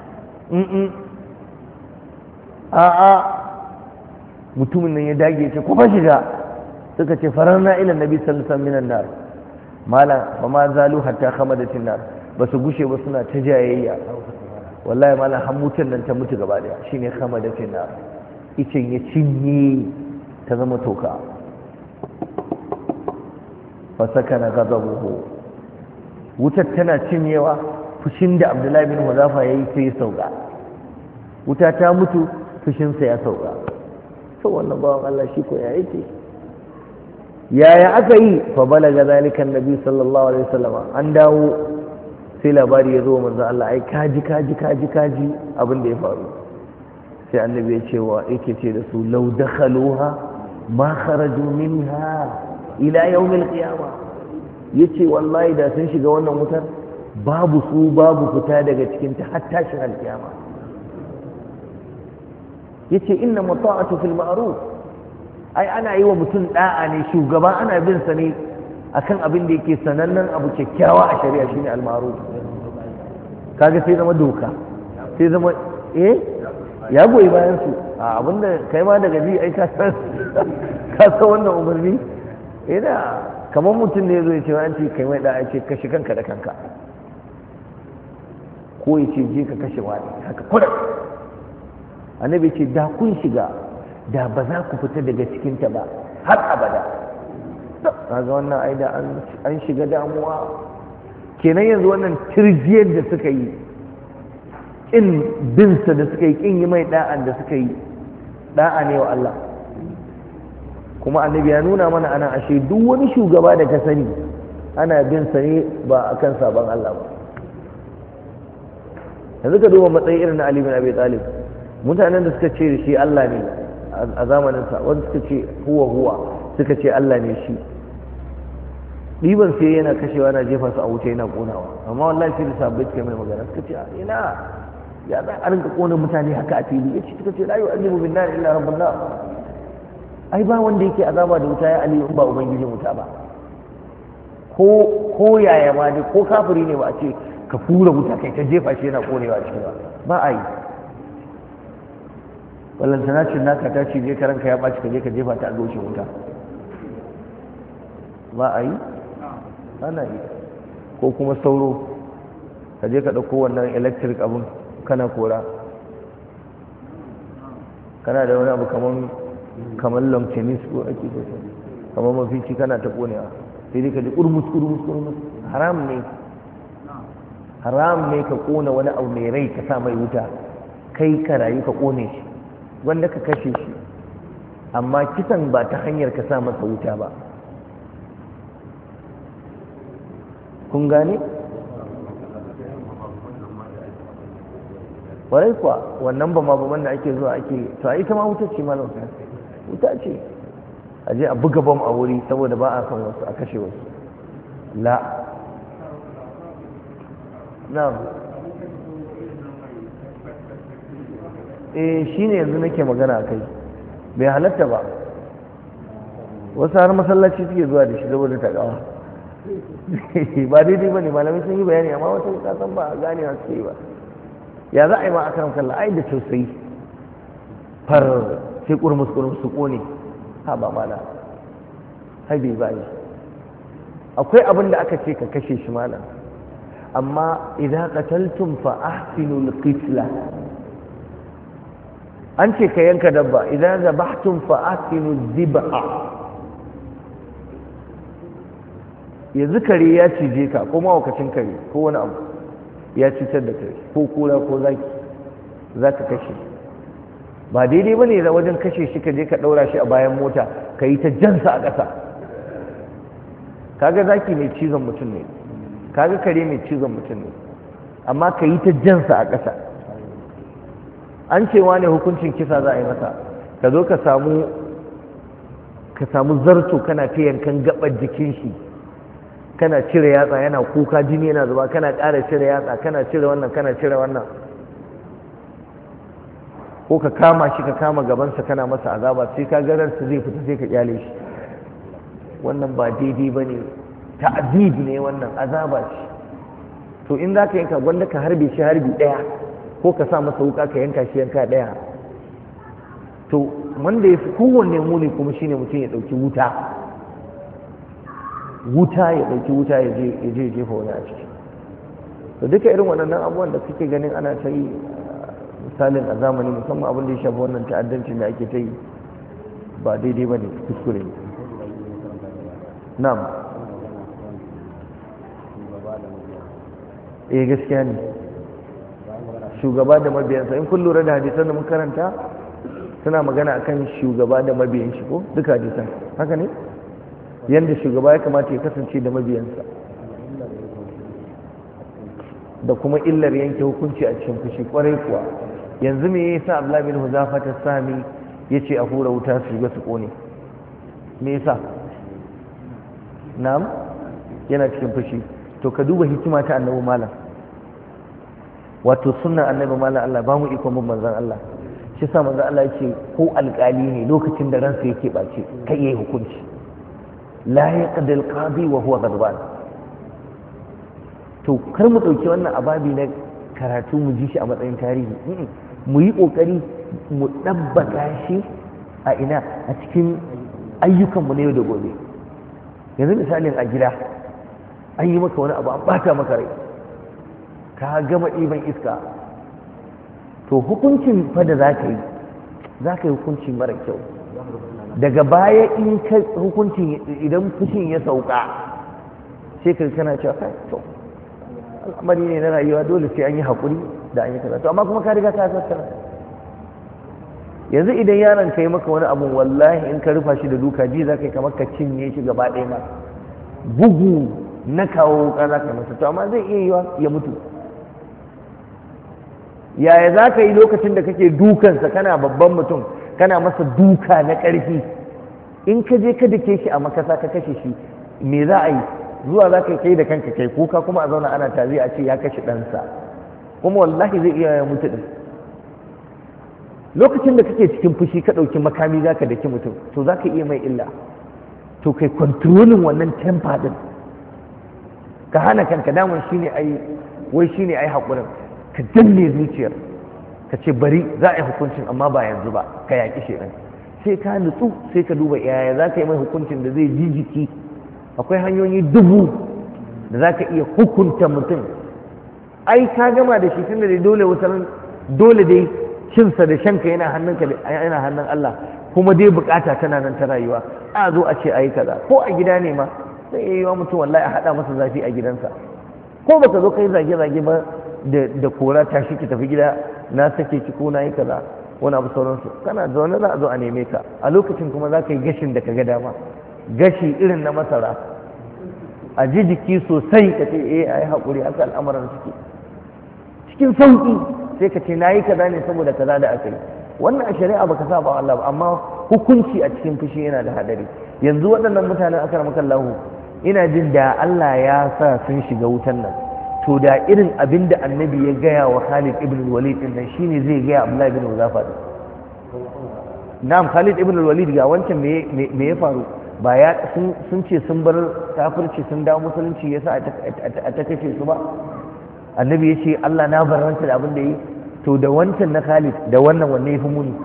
[SPEAKER 1] a a mutumin nan ya dage ce kuma shiga suka ce fararna ila nabi sallallahu alaihi wasallam minan nar mala fa ma zalu hatta khamadatin nar ba su gushe ba suna ta jayayya wallahi mala hamutan nan ta mutu gaba daya shine khamadatin nar icin ya cinye ta zama toka fa sakana ghadabuhu wutar tana cinyewa fushin da Abdullahi bin Huzafa yayi sai ya sauka wuta ta mutu fushin sa ya sauka to wannan bawan Allah shi ko ya yake yaya aka yi fa balaga zalika annabi sallallahu alaihi wasallam an dawo sai labari ya zo manzo Allah ai kaji kaji kaji kaji abin da ya faru sai annabi ya ce wa yake ce da su law dakhaluha ma kharaju minha ila yawm al-qiyamah yace wallahi da sun shiga wannan wutar babu su babu fita daga cikin ta har tashin al-qiyama yace inna mata'atu fil ma'ruf ai ana yi wa mutum da'a ne shugaba ana bin sa ne akan abin da yake sanannen abu kyakkyawa a shari'a shine al-ma'ruf kaga sai zama doka sai zama eh ya goyi bayan su a abinda kai ma daga ji ai ka san ka san wannan umarni ina kamar mutum ne yazo ya ce an ce kai mai da'a ce kashi kanka da kanka ko ya ce je ka kashe wani haka kuɗa annabi ce da kun shiga da ba za ku fita daga cikinta ba har abada kaga wannan aida an shiga damuwa kenan yanzu wannan tirjiyar da suka yi kin binsa da suka yi kin yi mai da'an da suka yi da'a ne wa Allah kuma annabi ya nuna mana ana ashe duk wani shugaba da ka sani ana bin sa ne ba akan sabon Allah ba yanzu ka duba matsayin irin na Ali bin Abi Talib mutanen da suka ce shi Allah ne a zamaninsa wanda suka ce huwa huwa suka ce Allah ne shi ɗiban sai yana kashewa na jefa su a wuce yana ƙonawa amma wallahi sai da sabbai suka mai magana suka ce ina ya za a rinka ƙona mutane haka a fili ya ce suka ce la yu'azzibu bin nar illa rabbun nar ai ba wanda yake azaba da wuta ya ali in ba ubangijin wuta ba ko ko yaya ma dai ko kafiri ne ba a ce ka fura wuta kai ta jefa shi yana ƙonewa cikin ba ba a yi ballantana ce naka ta ce je karanka ya ɓaci ka je ka jefa ta a gauce wuta ba a yi ana yi ko kuma sauro ka je ka ɗauko wannan electric abun kana kora kana da wani abu kamar kamar long tennis ko ake da shi kamar mafici kana ta ƙonewa sai dai ka ji ƙurmus ƙurmus ƙurmus haram ne haram ne ka ƙona wani abu mai rai ka sa mai wuta kai ka rayu ka ƙone shi wanda ka kashe shi amma kisan ba ta hanyar ka sa masa wuta ba kun gane? warai kuwa wannan ba ma baman da ake zuwa ake to a ita ma wuta ce malam wuta ce a je a buga bam a wuri saboda ba a san wasu a kashe wasu la na eh shine yanzu nake magana kai bai halatta ba wasu har masallaci suke zuwa da shi saboda takawa ba daidai bane malamai sun yi bayani amma wasu ka san ba gane wa suke ba ya za a yi ma akaram kallah ai da tausayi far sai kurmus kurmus su kone ha ba mala hai bai bai akwai abin da aka ce ka kashe shi malam amma idan qataltum fa ahsinul qitla an ce ka yanka dabba idan zabahtum fa ahsinu dhibha yanzu kare ya cije ka ko mahaukacin kare ko wani abu ya cutar da kai ko kura ko zaki za ka kashe. Ba daidai ba ne da wajen kashe shi ka je ka ɗaura shi a bayan mota ka yi ta jansa a ƙasa. Kaga zaki mai cizon mutum ne, kaga kare mai cizon mutum ne, amma ka yi ta jansa a ƙasa. An cewa ne hukuncin kisa za a yi masa, ka zo ka samu ka samu zarto kana ta yankan gabar jikin shi, kana cire yatsa yana kuka jini yana zuba, kana ƙara cire yatsa, kana cire wannan kana cire wannan, ko ka kama shi ka kama gabansa kana masa azaba sai ka gararsa zai fita sai ka kyale shi. Wannan ba daidai ba ne, ta'azib ne, wannan azaba ce. To in za ka yanka gwanda ka harbe shi harbi ɗaya, ko ka sa masa wuka ka yanka shi yanka ɗaya. To wanda ya fi kowanne muni kuma shine mutum ya ɗauki wuta wuta ya ɗauki wuta ya je jefa wani a ciki. To duka irin waɗannan abubuwan da suke ganin ana ta yi misalin a zamani, musamman abin da ya shafi wannan ta'addancin da ake ta yi, ba daidai ba ne, kuskure ne. Na'am. Eh gaskiya ne, shugaba da mabiyansa. In kun lura da hadisan da mun karanta suna magana akan shugaba da mabiyan shi ko duka hadisan haka ne, yanda shugaba ya kamata ya kasance da mabiyansa, da kuma illar yanke hukunci a cikin fushi. Kwarai kuwa yanzu me yasa Abdullah bin Huzafa ta sami yace a hura wuta su shiga su kone? Me yasa? Na'am, yana cikin fushi. To ka duba hikima ta annabi malam, wato sunnan annabi malam. Allah ba mu iko mun manzon Allah. Shi sa manzon Allah yake ko alƙali ne lokacin da ransa yake bace kai yayi hukunci, la yaqdi al-qadi wa huwa ghadban. To kar mu dauki wannan ababi na karatu mu ji shi a matsayin tarihi, mu yi kokari mu dabbaka shi a ina a cikin ayyukan mu na yau da gobe. Yanzu misalin a gida an yi maka wani abu an bata maka rai, ka gama ɗiban iska, to hukuncin fa da za ka yi za ka yi hukunci mara kyau. Daga baya in ka hukuncin idan fushin ya sauka sai ka kana cewa kai to al'amari ne na rayuwa, dole sai an yi haƙuri da an yi kaza, to amma kuma ka riga ka tattara. Yanzu idan yaron ka yi maka wani abu, wallahi in ka rufa shi da duka ji za ka yi kamar ka cinye shi gaba ɗaya ma, bugu na kawo wuka za ka masa, to amma zai iya yiwa ya mutu. Yaya za ka yi lokacin da kake dukansa, kana babban mutum kana masa duka na ƙarfi, in ka je ka dake shi a makasa ka kashe shi, me za a yi? Zuwa za ka kai da kanka kai kuka, kuma a zauna ana tazi a ce ya kashe ɗansa, kuma wallahi zai iya ya mutu ɗin. Lokacin da kake cikin fushi ka ɗauki makami za ka daki mutum, to za ka iya mai illa. To kai kontrolin wannan temper ɗin, ka hana kanka, damun shi ne ai wai shi ne ai haƙurin, ka danne zuciyar, ka ce bari za a yi hukuncin amma ba yanzu ba, ka yaƙi shedan. Sai ka nutsu sai ka duba yaya za ka yi mai hukuncin da zai ji jiki. Akwai hanyoyi dubu da za ka iya hukunta mutum. Ai ka gama da shi, tunda dai dole wutar dole dai cinsa da shanka yana hannunka, yana hannun Allah, kuma dai bukata tana nan ta rayuwa. A zo a ce a yi kaza, ko a gida ne ma sai ya yi wa mutum wallahi a haɗa masa zafi a gidansa, ko baka zo kai zage-zage ba da kora tashi ki tafi gida, na sake ki ko na yi kaza wani abu sauransu, kana zaune za a zo a neme ka. A lokacin kuma za ka yi gashin da ka ga dama, gashi irin na masara, a ji jiki sosai ka ce eh a yi haƙuri, haka al'amuran suke cikin sauƙi. Sai ka ce na yi kaza ne saboda kaza da aka yi. Wannan a shari'a baka saba wa Allah ba, amma hukunci a cikin fushi yana da haɗari. Yanzu waɗannan mutanen akramakallahu, ina jin da Allah ya sa sun shiga wutan nan, to da irin abin da annabi ya gaya wa Khalid ibn Walid din nan shine zai gaya Abdullah ibn Huzafa din. Na'am, Khalid ibn Walid ga wancan me me ya faru? Ba ya sun ce sun bar kafirci sun dawo musulunci yasa a ta kace su ba. Annabi ya ce Allah na barranta da abin da yi. To da wancan na Khalid da wannan wanne ya fi muni?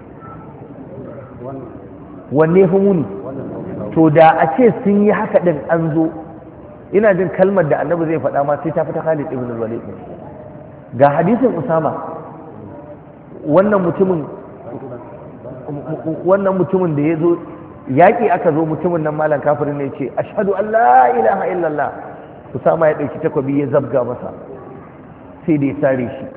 [SPEAKER 1] Wanne ya fi muni? To da a ce sun yi haka din an zo, ina jin kalmar da annabi zai faɗa ma sai ta fita Khalid ibn Walid. Ga hadisin Usama, wannan mutumin wannan mutumin da ya zo yaƙi, aka zo mutumin nan malam kafirin ne ce ashhadu an la ilaha illallah. Usama ya ɗauki takobi ya zabga masa, sai da ya sare shi.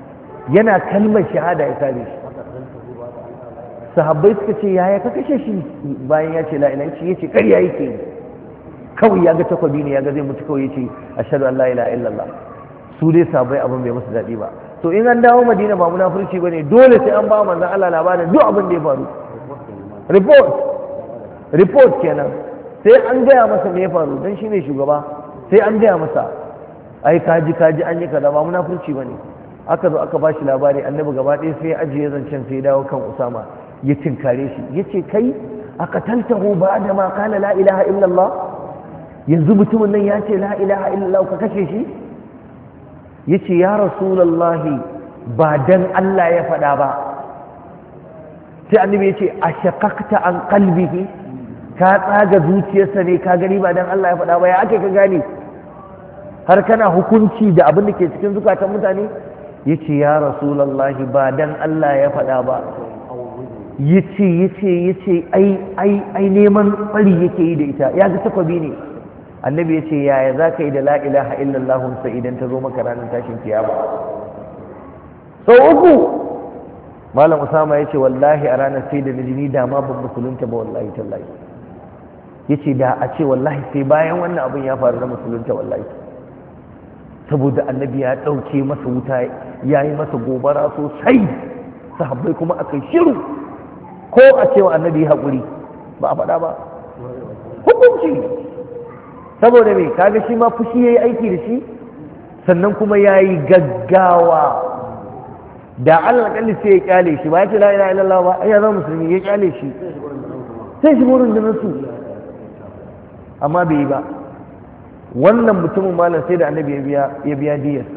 [SPEAKER 1] yana kalmar shahada ya kare shi. Sahabbai suka ce yaya ka kashe shi bayan ya ce la ilaha illallah, yace ƙarya yake kawai ya ga takwabi ne ya ga zai mutu kawai yace ashhadu an la ilaha illallah. Su dai sahabbai abin bai musu daɗi ba. To in an dawo Madina ba munafurci bane, dole sai an ba manzon Allah labarin duk abin da ya faru. Report report kenan, sai an gaya masa me ya faru dan shine shugaba, sai an gaya masa ai kaji kaji an yi kaza, ba munafurci bane. Aka zo aka bashi labari, annabi gaba ɗaya sai ya ajiye zancen sai ya dawo kan Usama ya tinkare shi yace kai aqataltahu ba'da ma qala la ilaha illallah, yanzu mutumin nan ya ce la ilaha illallah ka kashe shi? Yace ya rasulullahi ba dan Allah ya faɗa ba. Sai annabi yace ashaqaqta an qalbihi, ka tsaga zuciyarsa ne ka gani ba dan Allah ya faɗa ba, ya ake ka gane har kana hukunci da abin da ke cikin zukatan mutane? Yace ya rasulullahi ba dan Allah ya faɗa ba. Yace yace yace ai ai ai neman tsari yake yi da ita, ya ga takwabi ne. Annabi yace yaya za ka yi da la ilaha illallah sa idan ta zo maka ranar tashin kiyama? Sau uku Malam Usama yace wallahi a ranar sai da ni da ma ban musulunta ba, wallahi tallahi. Yace da a ce wallahi sai bayan wannan abin ya faru da musulunta wallahi, saboda annabi ya ɗauke masa wuta ya yi masa gobara sosai, sahabbai kuma aka shiru ko a cewa annabi haƙuri ba a faɗa ba. Hukunci saboda me kaga shi ma fushi yayi aiki da shi, sannan kuma yayi gaggawa. Da Allah kalli sai ya kyale shi ba ya ce la ilaha illallah ba, ai ya zama musulmi, ya kyale shi sai shi wurin da nasu, amma bai yi ba. Wannan mutumin malam sai da annabi ya biya ya biya diyarsa.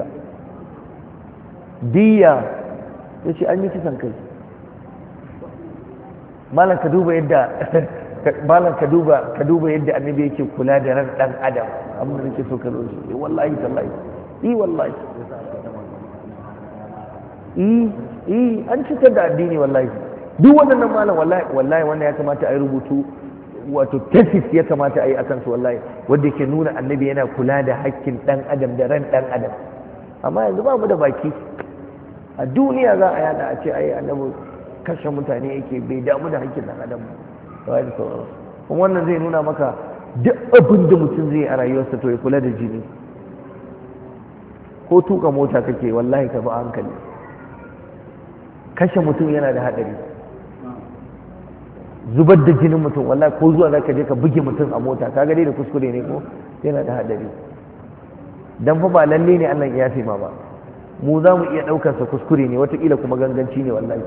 [SPEAKER 1] Diya yace an yi kisan kai. Malam ka duba yadda malam ka duba ka duba yadda annabi yake kula da ran dan adam, abin da nake so ka zo shi wallahi tallahi eh wallahi eh eh an cikar da addini wallahi. Duk wannan malam wallahi wallahi wannan ya kamata a yi rubutu, wato thesis ya kamata a yi akan su wallahi, wanda ke nuna annabi yana kula da haƙƙin dan adam da ran dan adam. Amma yanzu ba mu da baki, a duniya za a yada a ce ai annabi kashe mutane yake, bai damu da haƙƙin dan adam ba da sauransu. Kuma wannan zai nuna maka duk abin da mutum zai yi a rayuwarsa to ya kula da jini. Ko tuka mota kake wallahi ka bi hankali, kashe mutum yana da haɗari. Zubar da jinin mutum wallahi ko zuwa zaka je ka buge mutum a mota, kaga dai da kuskure ne ko yana da haɗari. Dan fa ba lalle ne Allah ya yafe ma ba, mu za mu iya ɗaukar sa kuskure ne, wataƙila kuma ganganci ne wallahi.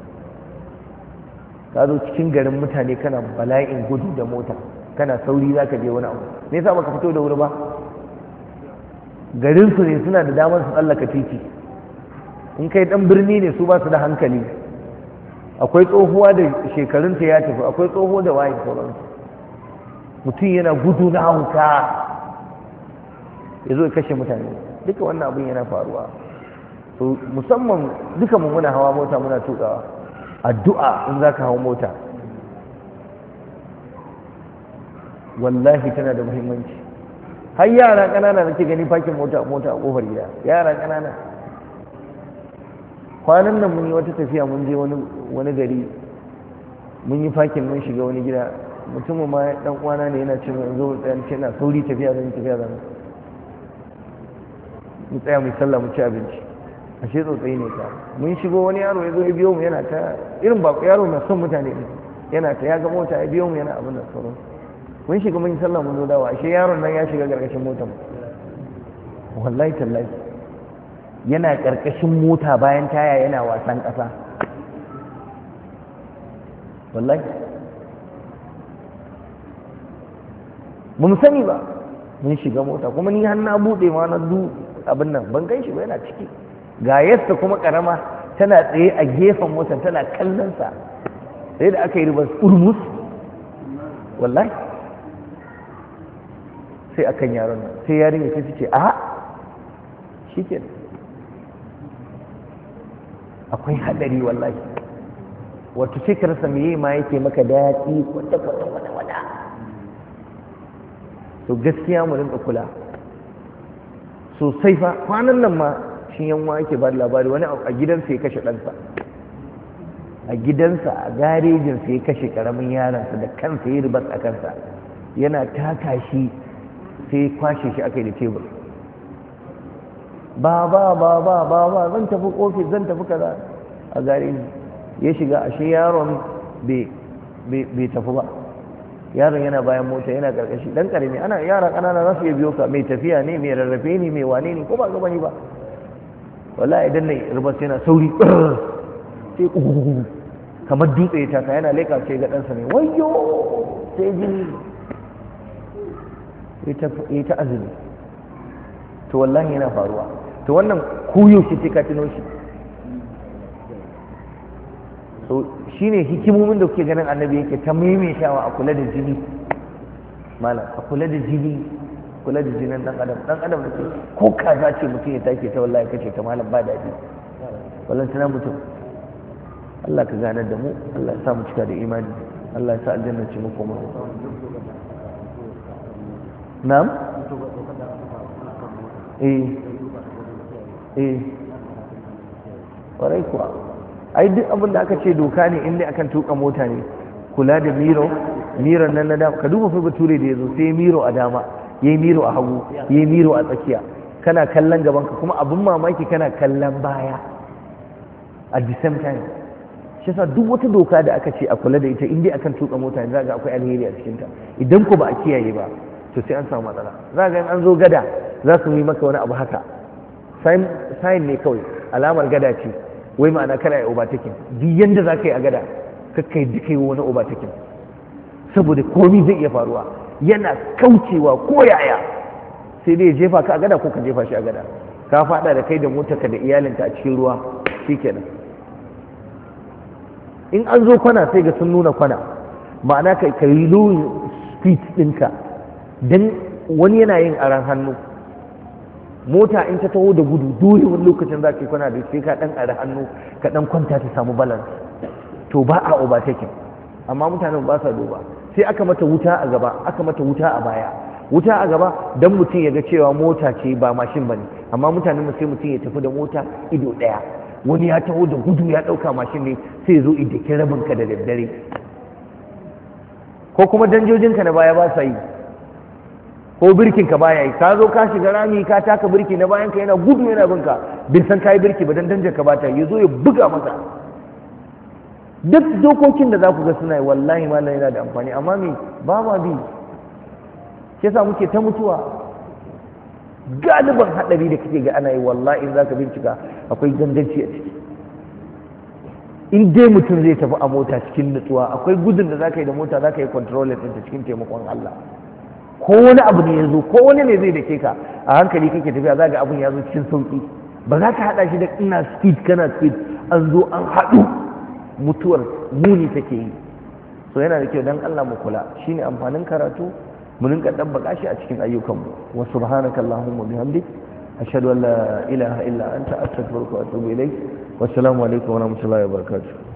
[SPEAKER 1] Ka zo cikin garin mutane kana bala'in gudu da mota, kana sauri za ka je wani abu, me yasa baka fito da wuri ba? Garin su ne suna da damar su tsallaka titi, in kai dan birni ne su ba su da hankali. Akwai tsohuwa da shekarunta ya tafi, akwai tsoho da waye sauransu, mutum yana gudu na hauka ya zo ya kashe mutane. Duka wannan abin yana faruwa. So musamman duka mu muna hawa mota muna tukawa, addu'a in za ka hau mota wallahi tana da muhimmanci. Har yara ƙanana da ke gani fakin mota mota a ƙofar gida, yara ƙanana. Kwanan nan mun yi wata tafiya, mun je wani gari, mun yi fakin mun shiga wani gida, mutumin ma ɗan uwana ne yana cin zo ɗan ce na sauri tafiya zan tafiya zan mu tsaya mu sallah mu ci abinci, ashe tsotsayi ne ka. Mun shigo wani yaro ya zo ya biyo mu yana ta irin ba yaro na son mutane ne, yana ta ya ga mota ya biyo mu yana abin da sauran. Mun shiga mun yi sallah mun zo dawo, ashe yaron nan ya shiga gargashin motar mu, wallahi tallahi yana karkashin mota bayan taya yana wasan ƙasa, wallahi mun sani ba. Mun shiga mota kuma ni har na buɗe ma na du abin nan ban gan shi ba, yana ciki. Ga yasta kuma karama tana tsaye a gefen motar tana kallon sa, sai da aka yi ribar urmus wallahi sai akan yaron nan, sai yarinya sai ce a shi ke akwai hadari wallahi. Wato sai ka rasa meye ma yake maka daɗi kwata kwata kwata kwata. To gaskiya mu rinka kula sosai fa. Kwanan nan ma cikin yanwa yake ba da labari wani a gidansa ya kashe ɗansa a gidansa a garejinsa ya kashe ƙaramin yaransa da kansa ya ribas a kansa yana taka shi sai kwashe shi aka yi da tebur ba ba ba ba ba ba zan tafi ofis zan tafi kaza a gareji ya shiga ashe yaron bai tafi ba yaron yana bayan mota yana karkashi dan karami ana yara kanana za su iya biyo ka mai tafiya ne mai rarrafe ne mai wane ne ko ba gaba ne ba wallahi idan ne rubas yana sauri sai kamar dutse ya taka yana leka sai ga ɗansa ne wayyo sai jini ya ta azumi to wallahi yana faruwa to wannan kuyo shi sai ka tuno shi so shine hikimomin da kuke ganin annabi yake ta maimaitawa a kula da jini malam a kula da jini kula da jinin dan adam dan adam da ko kaza ce mutum ya take ta wallahi kace ta malam ba daɗi wallahi tana mutum Allah ka ganar da mu Allah ya sa mu cika da imani Allah ya sa aljanna ce mu koma na'am eh eh warai kuwa ai duk abin da aka ce doka ne inda akan tuka mota ne kula da miro miron nan na dama ka duba fa bature da yazo sai miro a dama yayi miro a hagu yayi miro a tsakiya kana kallon gaban ka kuma abin mamaki kana kallon baya at the same time shi yasa duk wata doka da aka ce a kula da ita inda akan tuka mota ne zaka akwai alheri a cikin ta idan ko ba a kiyaye ba to sai an samu matsala zaka in an zo gada za su yi maka wani abu haka sign sign ne kawai alamar gada ce wai ma'ana kana yi overtaking duk yanda za ka yi a gada kakka yi duka yi wani overtaking saboda komi zai iya faruwa yana kaucewa ko yaya sai dai jefa ka a gada ko ka jefa shi a gada ka fada da kai da motarka da iyalinka a cikin ruwa shikenan in an zo kwana sai ga sun nuna kwana ma'ana ka yi low speed ɗinka don wani yana yin aran hannu mota in ta taho da gudu dole wani lokacin za ka yi kwana da sai ka ɗan ara hannu ka ɗan kwanta ta samu balance to ba a overtaking amma mutanen ba sa duba sai aka mata wuta a gaba aka mata wuta a baya wuta a gaba don mutum ya ga cewa mota ce ba mashin ba ne amma mutanen sai mutum ya tafi da mota ido ɗaya wani ya taho da gudu ya ɗauka mashin ne sai ya zo idaki rabinka da daddare ko kuma danjojinka na baya ba sa yi ko birkinka baya yi ka zo ka shiga rami ka taka birki na bayanka yana gudu yana binka bin san kayi birki ba dan danjarka ba ta yi zo ya buga maka duk dokokin da za ku ga suna yi wallahi malam yana da amfani amma me ba ma bi shi yasa muke ta mutuwa galiban hadari da kake ga ana yi wallahi in zaka bincika akwai ganganci a ciki in dai mutum zai tafi a mota cikin nutsuwa akwai gudun da zaka yi da mota zaka yi control ɗinta cikin taimakon Allah ko wani abu ne ya zo ko wani ne zai dake ka a hankali kake tafiya za ga abun ya zo cikin sauki ba za ka haɗa shi da ina speed kana speed an zo an haɗu mutuwar muni take yi so yana da kyau dan Allah mu kula shine amfanin karatu mu rinka dabbaka shi a cikin ayyukanmu wa subhanaka allahumma bihamdik ashhadu an la ilaha illa anta astaghfiruka wa atubu ilaik wassalamu alaikum wa rahmatullahi wa barakatuh